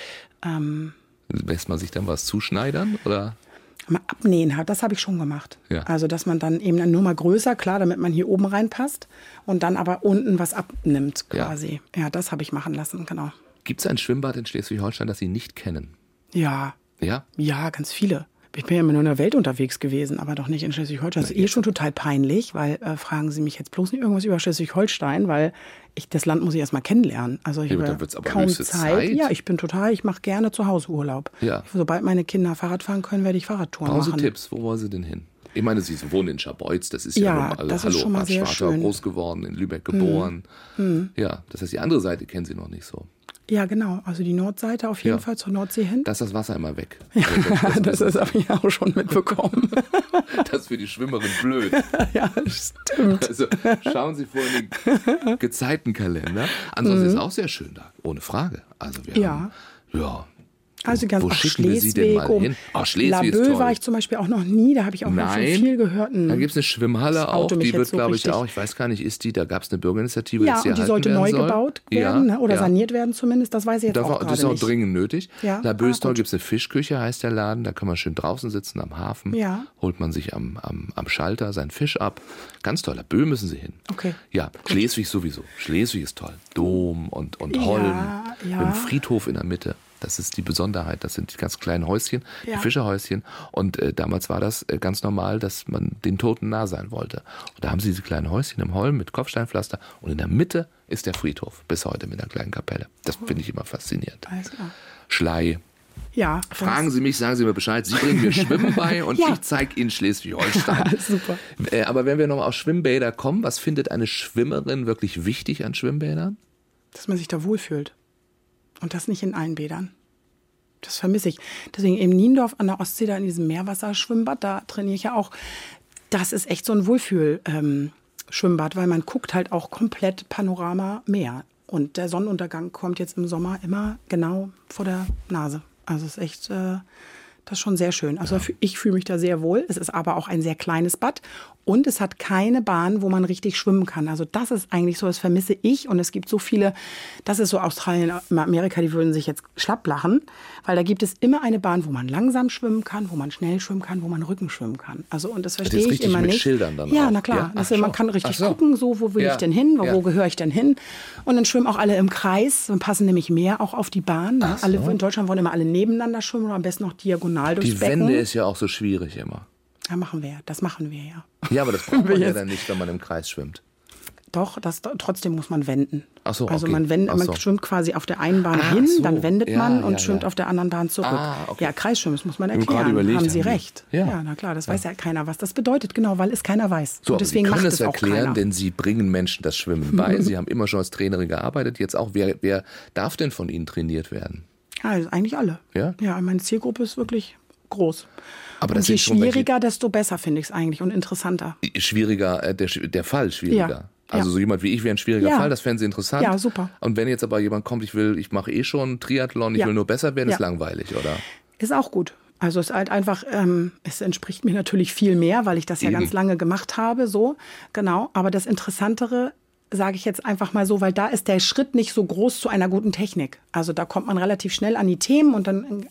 Lässt man sich dann was zuschneidern, oder? Mal abnähen hat, das habe ich schon gemacht. Ja. Also, dass man dann eben eine Nummer größer, klar, damit man hier oben reinpasst und dann aber unten was abnimmt quasi. Ja, das habe ich machen lassen, genau. Gibt es ein Schwimmbad in Schleswig-Holstein, das Sie nicht kennen? Ja. Ja? Ja, ganz viele. Ich bin ja immer nur in der Welt unterwegs gewesen, aber doch nicht in Schleswig-Holstein. Das ist schon total peinlich, weil fragen Sie mich jetzt bloß nicht irgendwas über Schleswig-Holstein, weil das Land muss ich erst mal kennenlernen. Also ich habe kaum Zeit. Ja, ich mache gerne zu Hause Urlaub. Ja. Sobald meine Kinder Fahrrad fahren können, werde ich Fahrradtouren machen. Brauchen Sie Tipps? Wo wollen Sie denn hin? Ich meine, Sie wohnen in Scharbeutz, das ist das ist schon mal sehr schön. Groß geworden, in Lübeck geboren. Ja, das heißt, die andere Seite kennen Sie noch nicht so. Ja, genau. Also die Nordseite auf jeden Fall zur Nordsee hin. Da ist das Wasser immer weg. Ja, das habe ich auch schon mitbekommen. Das ist für die Schwimmerin blöd. Ja, stimmt. Also schauen Sie vor in den Gezeitenkalender. Ansonsten ist es auch sehr schön da, ohne Frage. Also wir haben, also ganz wo schicken wir Sie denn mal hin? Schleswig ist toll. War ich zum Beispiel auch noch nie, da habe ich auch schon viel gehört. Da gibt es eine Schwimmhalle auch, die wird, glaube ich, auch, ich weiß gar nicht, da gab es eine Bürgerinitiative, ja, und die sollte neu gebaut werden oder saniert werden zumindest, das weiß ich jetzt auch gerade nicht. Das ist auch dringend nötig. Ja. La Böstol gibt es eine Fischküche, heißt der Laden, da kann man schön draußen sitzen am Hafen, holt man sich am Schalter seinen Fisch ab. Ganz toll, La Bö müssen Sie hin. Okay. Ja, Schleswig sowieso. Schleswig ist toll. Dom und Holm, mit einem Friedhof in der Mitte. Das ist die Besonderheit. Das sind die ganz kleinen Häuschen, die Fischerhäuschen. Und damals war das ganz normal, dass man den Toten nah sein wollte. Und da haben sie diese kleinen Häuschen im Holm mit Kopfsteinpflaster. Und in der Mitte ist der Friedhof, bis heute mit einer kleinen Kapelle. Das finde ich immer faszinierend. Alles klar. Schlei. Ja. Fragen Sie mich, sagen Sie mir Bescheid. Sie bringen mir Schwimmen bei und ich zeige Ihnen Schleswig-Holstein. Super. Aber wenn wir nochmal auf Schwimmbäder kommen, was findet eine Schwimmerin wirklich wichtig an Schwimmbädern? Dass man sich da wohlfühlt. Und das nicht in allen Bädern. Das vermisse ich. Deswegen in Niendorf an der Ostsee, da in diesem Meerwasserschwimmbad, da trainiere ich ja auch. Das ist echt so ein Wohlfühl-Schwimmbad, weil man guckt halt auch komplett Panorama Meer. Und der Sonnenuntergang kommt jetzt im Sommer immer genau vor der Nase. Also es ist echt, das ist schon sehr schön. Also ich fühle mich da sehr wohl. Es ist aber auch ein sehr kleines Bad. Und es hat keine Bahn, wo man richtig schwimmen kann. Also das ist eigentlich so, das vermisse ich. Und es gibt so viele, das ist so Australien, Amerika, die würden sich jetzt schlapp lachen. Weil da gibt es immer eine Bahn, wo man langsam schwimmen kann, wo man schnell schwimmen kann, wo man Rücken schwimmen kann. Also und das verstehe ich immer mit nicht. Schildern dann ja, auch. na klar. Ja? Also man kann richtig gucken, so wo will ich denn hin, wo gehöre ich denn hin. Und dann schwimmen auch alle im Kreis und passen nämlich mehr auch auf die Bahn. Ne? Alle in Deutschland wollen immer alle nebeneinander schwimmen oder am besten noch diagonal durchs Becken. Die Wende ist ja auch so schwierig immer. Ja, das machen wir ja. Ja, aber das braucht man ja dann nicht, wenn man im Kreis schwimmt. Doch, trotzdem muss man wenden. Ach so, okay. Also man schwimmt quasi auf der einen Bahn hin, dann wendet man und schwimmt auf der anderen Bahn zurück. Okay. Ja, Kreisschwimmen, das muss man erklären. Haben Sie recht. Ja, na klar, das weiß ja keiner, was das bedeutet, genau, weil es keiner weiß. So, und deswegen Sie können macht es es auch erklären, keiner. denn Sie bringen Menschen das Schwimmen bei. Sie haben immer schon als Trainerin gearbeitet, jetzt auch. Wer darf denn von Ihnen trainiert werden? Ja, also eigentlich alle. Ja? Ja, meine Zielgruppe ist wirklich groß. Aber und je schwieriger, desto besser finde ich es eigentlich und interessanter. Schwieriger, der Fall schwieriger. Ja. Also so jemand wie ich wäre ein schwieriger Fall, das fänden Sie interessant. Ja, super. Und wenn jetzt aber jemand kommt, ich mache schon Triathlon, ich will nur besser werden, ist langweilig, oder? Ist auch gut. Also es ist halt einfach, es entspricht mir natürlich viel mehr, weil ich das ja ganz lange gemacht habe, so, genau. Aber das Interessantere, sage ich jetzt einfach mal so, weil da ist der Schritt nicht so groß zu einer guten Technik. Also da kommt man relativ schnell an die Themen und dann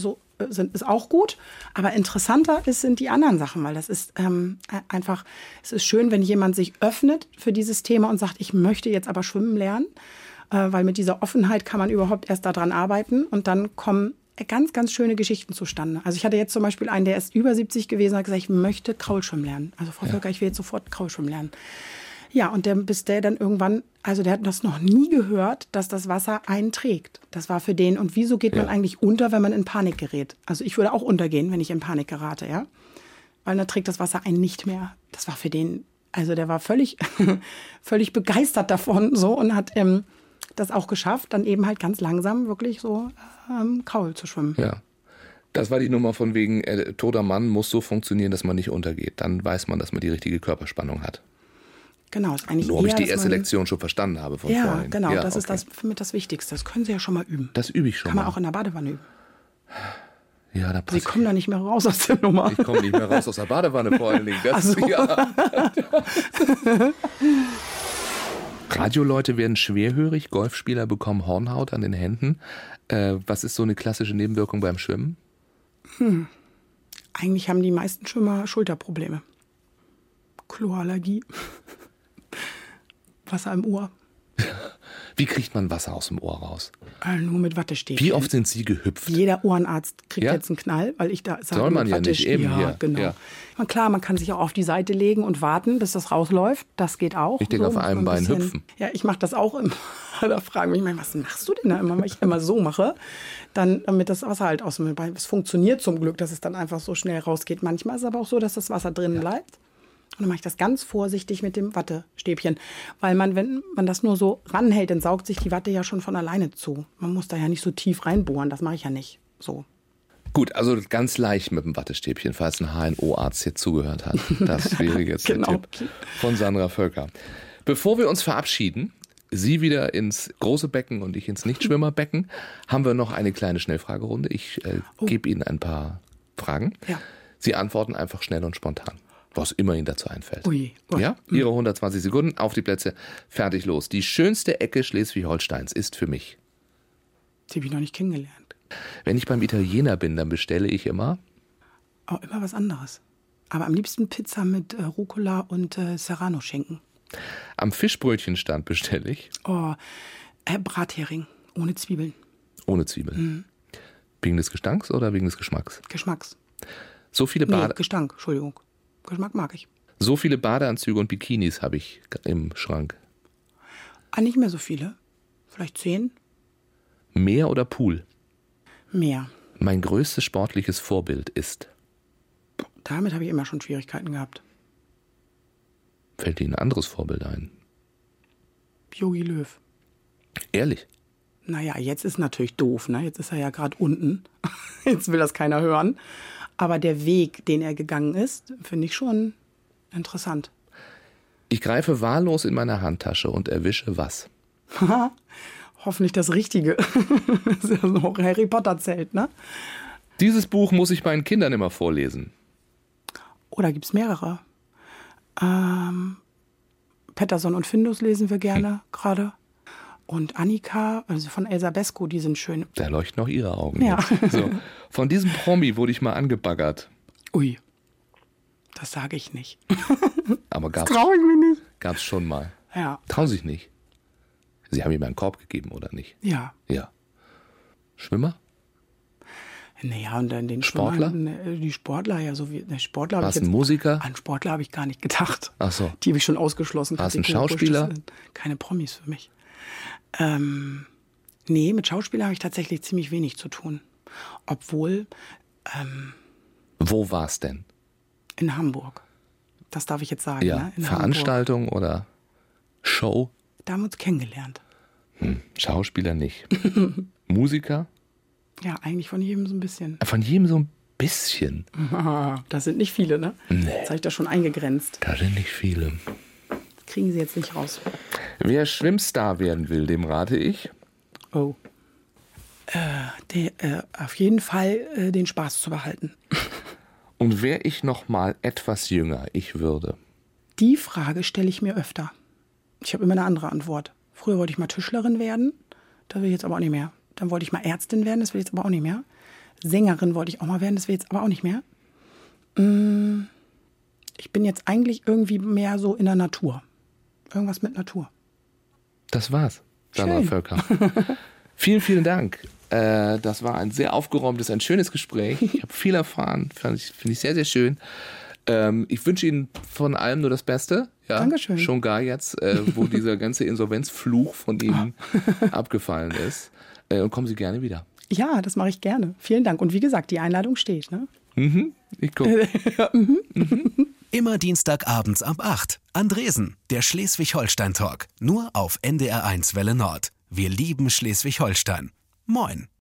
ist auch gut. Aber interessanter sind die anderen Sachen, weil das ist einfach, es ist schön, wenn jemand sich öffnet für dieses Thema und sagt, ich möchte jetzt aber schwimmen lernen, weil mit dieser Offenheit kann man überhaupt erst daran arbeiten und dann kommen ganz, ganz schöne Geschichten zustande. Also ich hatte jetzt zum Beispiel einen, der ist über 70 gewesen und hat gesagt, ich möchte Kraulschwimmen lernen. Also Frau Völker, ich will jetzt sofort Kraulschwimmen lernen. Ja, und bis der dann irgendwann, also der hat das noch nie gehört, dass das Wasser einen trägt. Das war für den. Und wieso geht man eigentlich unter, wenn man in Panik gerät? Also ich würde auch untergehen, wenn ich in Panik gerate, ja. Weil dann trägt das Wasser einen nicht mehr. Das war für den, also der war völlig, völlig begeistert davon so und hat das auch geschafft, dann eben halt ganz langsam wirklich so Kraul zu schwimmen. Ja. Das war die Nummer von wegen, toter Mann muss so funktionieren, dass man nicht untergeht. Dann weiß man, dass man die richtige Körperspannung hat. Genau, ist eigentlich nur ob ich die erste Lektion schon verstanden habe von vorhin. Ja, genau, das ist für mich das Wichtigste. Das können Sie ja schon mal üben. Das übe ich schon Kann man auch in der Badewanne üben. Ja, da passt. Sie kommen da nicht mehr raus aus der Nummer. Ich komme nicht mehr raus aus der Badewanne vor allen Dingen. Radioleute werden schwerhörig, Golfspieler bekommen Hornhaut an den Händen. Was ist so eine klassische Nebenwirkung beim Schwimmen? Eigentlich haben die meisten Schwimmer Schulterprobleme. Chlorallergie. Wasser im Ohr. Wie kriegt man Wasser aus dem Ohr raus? Nur mit Wattestäbchen. Wie oft sind Sie gehüpft? Jeder Ohrenarzt kriegt jetzt einen Knall, weil ich da sage, soll man ja nicht eben hier. Genau. Ja. Klar, man kann sich auch auf die Seite legen und warten, bis das rausläuft. Das geht auch. Ich denke, auf einem Bein hüpfen. Ja, ich mache das auch immer. Da fragen mich manchmal, was machst du denn da immer? Weil ich immer so mache, dann damit das Wasser halt aus dem Bein. Es funktioniert zum Glück, dass es dann einfach so schnell rausgeht. Manchmal ist es aber auch so, dass das Wasser drinnen bleibt. Und dann mache ich das ganz vorsichtig mit dem Wattestäbchen. Weil wenn man das nur so ranhält, dann saugt sich die Watte ja schon von alleine zu. Man muss da ja nicht so tief reinbohren, das mache ich ja nicht so. Gut, also ganz leicht mit dem Wattestäbchen, falls ein HNO-Arzt hier zugehört hat. Das wäre jetzt der Tipp von Sandra Völker. Bevor wir uns verabschieden, Sie wieder ins große Becken und ich ins Nichtschwimmerbecken, haben wir noch eine kleine Schnellfragerunde. Ich gebe Ihnen ein paar Fragen. Ja. Sie antworten einfach schnell und spontan. Was immer Ihnen dazu einfällt. Ui. Ja? Ihre 120 Sekunden, auf die Plätze, fertig, los. Die schönste Ecke Schleswig-Holsteins ist für mich? Die habe ich noch nicht kennengelernt. Wenn ich beim Italiener bin, dann bestelle ich immer? Oh, immer was anderes. Aber am liebsten Pizza mit Rucola und Serrano-Schinken. Am Fischbrötchenstand bestelle ich? Oh, Brathering, ohne Zwiebeln. Ohne Zwiebeln. Mhm. Wegen des Gestanks oder wegen des Geschmacks? Geschmacks. So viele Gestank, Entschuldigung. Geschmack mag ich. So viele Badeanzüge und Bikinis habe ich im Schrank. Nicht mehr so viele. Vielleicht 10. Meer oder Pool? Meer. Mein größtes sportliches Vorbild ist? Damit habe ich immer schon Schwierigkeiten gehabt. Fällt Ihnen ein anderes Vorbild ein? Jogi Löw. Ehrlich? Naja, jetzt ist natürlich doof, ne? Jetzt ist er ja gerade unten. Jetzt will das keiner hören. Aber der Weg, den er gegangen ist, finde ich schon interessant. Ich greife wahllos in meine Handtasche und erwische was? Hoffentlich das Richtige. Das ist ja so ein Harry Potter-Zelt, ne? Dieses Buch muss ich meinen Kindern immer vorlesen. Oder gibt es mehrere? Petterson und Findus lesen wir gerne gerade. Und Annika, also von Elsa Besko, die sind schön. Da leuchten auch ihre Augen. Ja. So. Von diesem Promi wurde ich mal angebaggert. Ui, das sage ich nicht. Aber Das traue ich mir nicht. gab's schon mal. Ja. Trauen sich nicht. Sie haben ihm einen Korb gegeben, oder nicht? Ja. Ja. Schwimmer? Naja, und dann den Sportler? Die Sportler, ja, so wie. Sportler War es ein Musiker? An Sportler habe ich gar nicht gedacht. Ach so. Die habe ich schon ausgeschlossen. War es ein Kategorisch. Schauspieler? Das sind keine Promis für mich. Nee, mit Schauspieler habe ich tatsächlich ziemlich wenig zu tun. Obwohl Wo war's denn? in Hamburg. Das darf ich jetzt sagen. Ja. Ne? In Veranstaltung oder Show? Hamburg. Da haben wir uns kennengelernt. Schauspieler nicht. Musiker? Ja, eigentlich von jedem so ein bisschen. Von jedem so ein bisschen. Das sind nicht viele, ne? Nee. Jetzt habe ich das schon eingegrenzt. Da sind nicht viele. Kriegen Sie jetzt nicht raus. Wer Schwimmstar werden will, dem rate ich. Oh. Auf jeden Fall den Spaß zu behalten. Und wäre ich noch mal etwas jünger, ich würde. Die Frage stelle ich mir öfter. Ich habe immer eine andere Antwort. Früher wollte ich mal Tischlerin werden, das will ich jetzt aber auch nicht mehr. Dann wollte ich mal Ärztin werden, das will ich jetzt aber auch nicht mehr. Sängerin wollte ich auch mal werden, das will ich jetzt aber auch nicht mehr. Ich bin jetzt eigentlich irgendwie mehr so in der Natur. Irgendwas mit Natur. Das war's, Sandra Schön. Völker. Vielen, vielen Dank. Das war ein sehr aufgeräumtes, ein schönes Gespräch. Ich habe viel erfahren, finde ich sehr, sehr schön. Ich wünsche Ihnen von allem nur das Beste. Ja, Dankeschön. Schon gar jetzt, wo dieser ganze Insolvenzfluch von Ihnen abgefallen ist. Und kommen Sie gerne wieder. Ja, das mache ich gerne. Vielen Dank. Und wie gesagt, die Einladung steht. Ne? Ich gucke. Immer Dienstagabends ab 8. Andresen, der Schleswig-Holstein-Talk. Nur auf NDR1 Welle Nord. Wir lieben Schleswig-Holstein. Moin.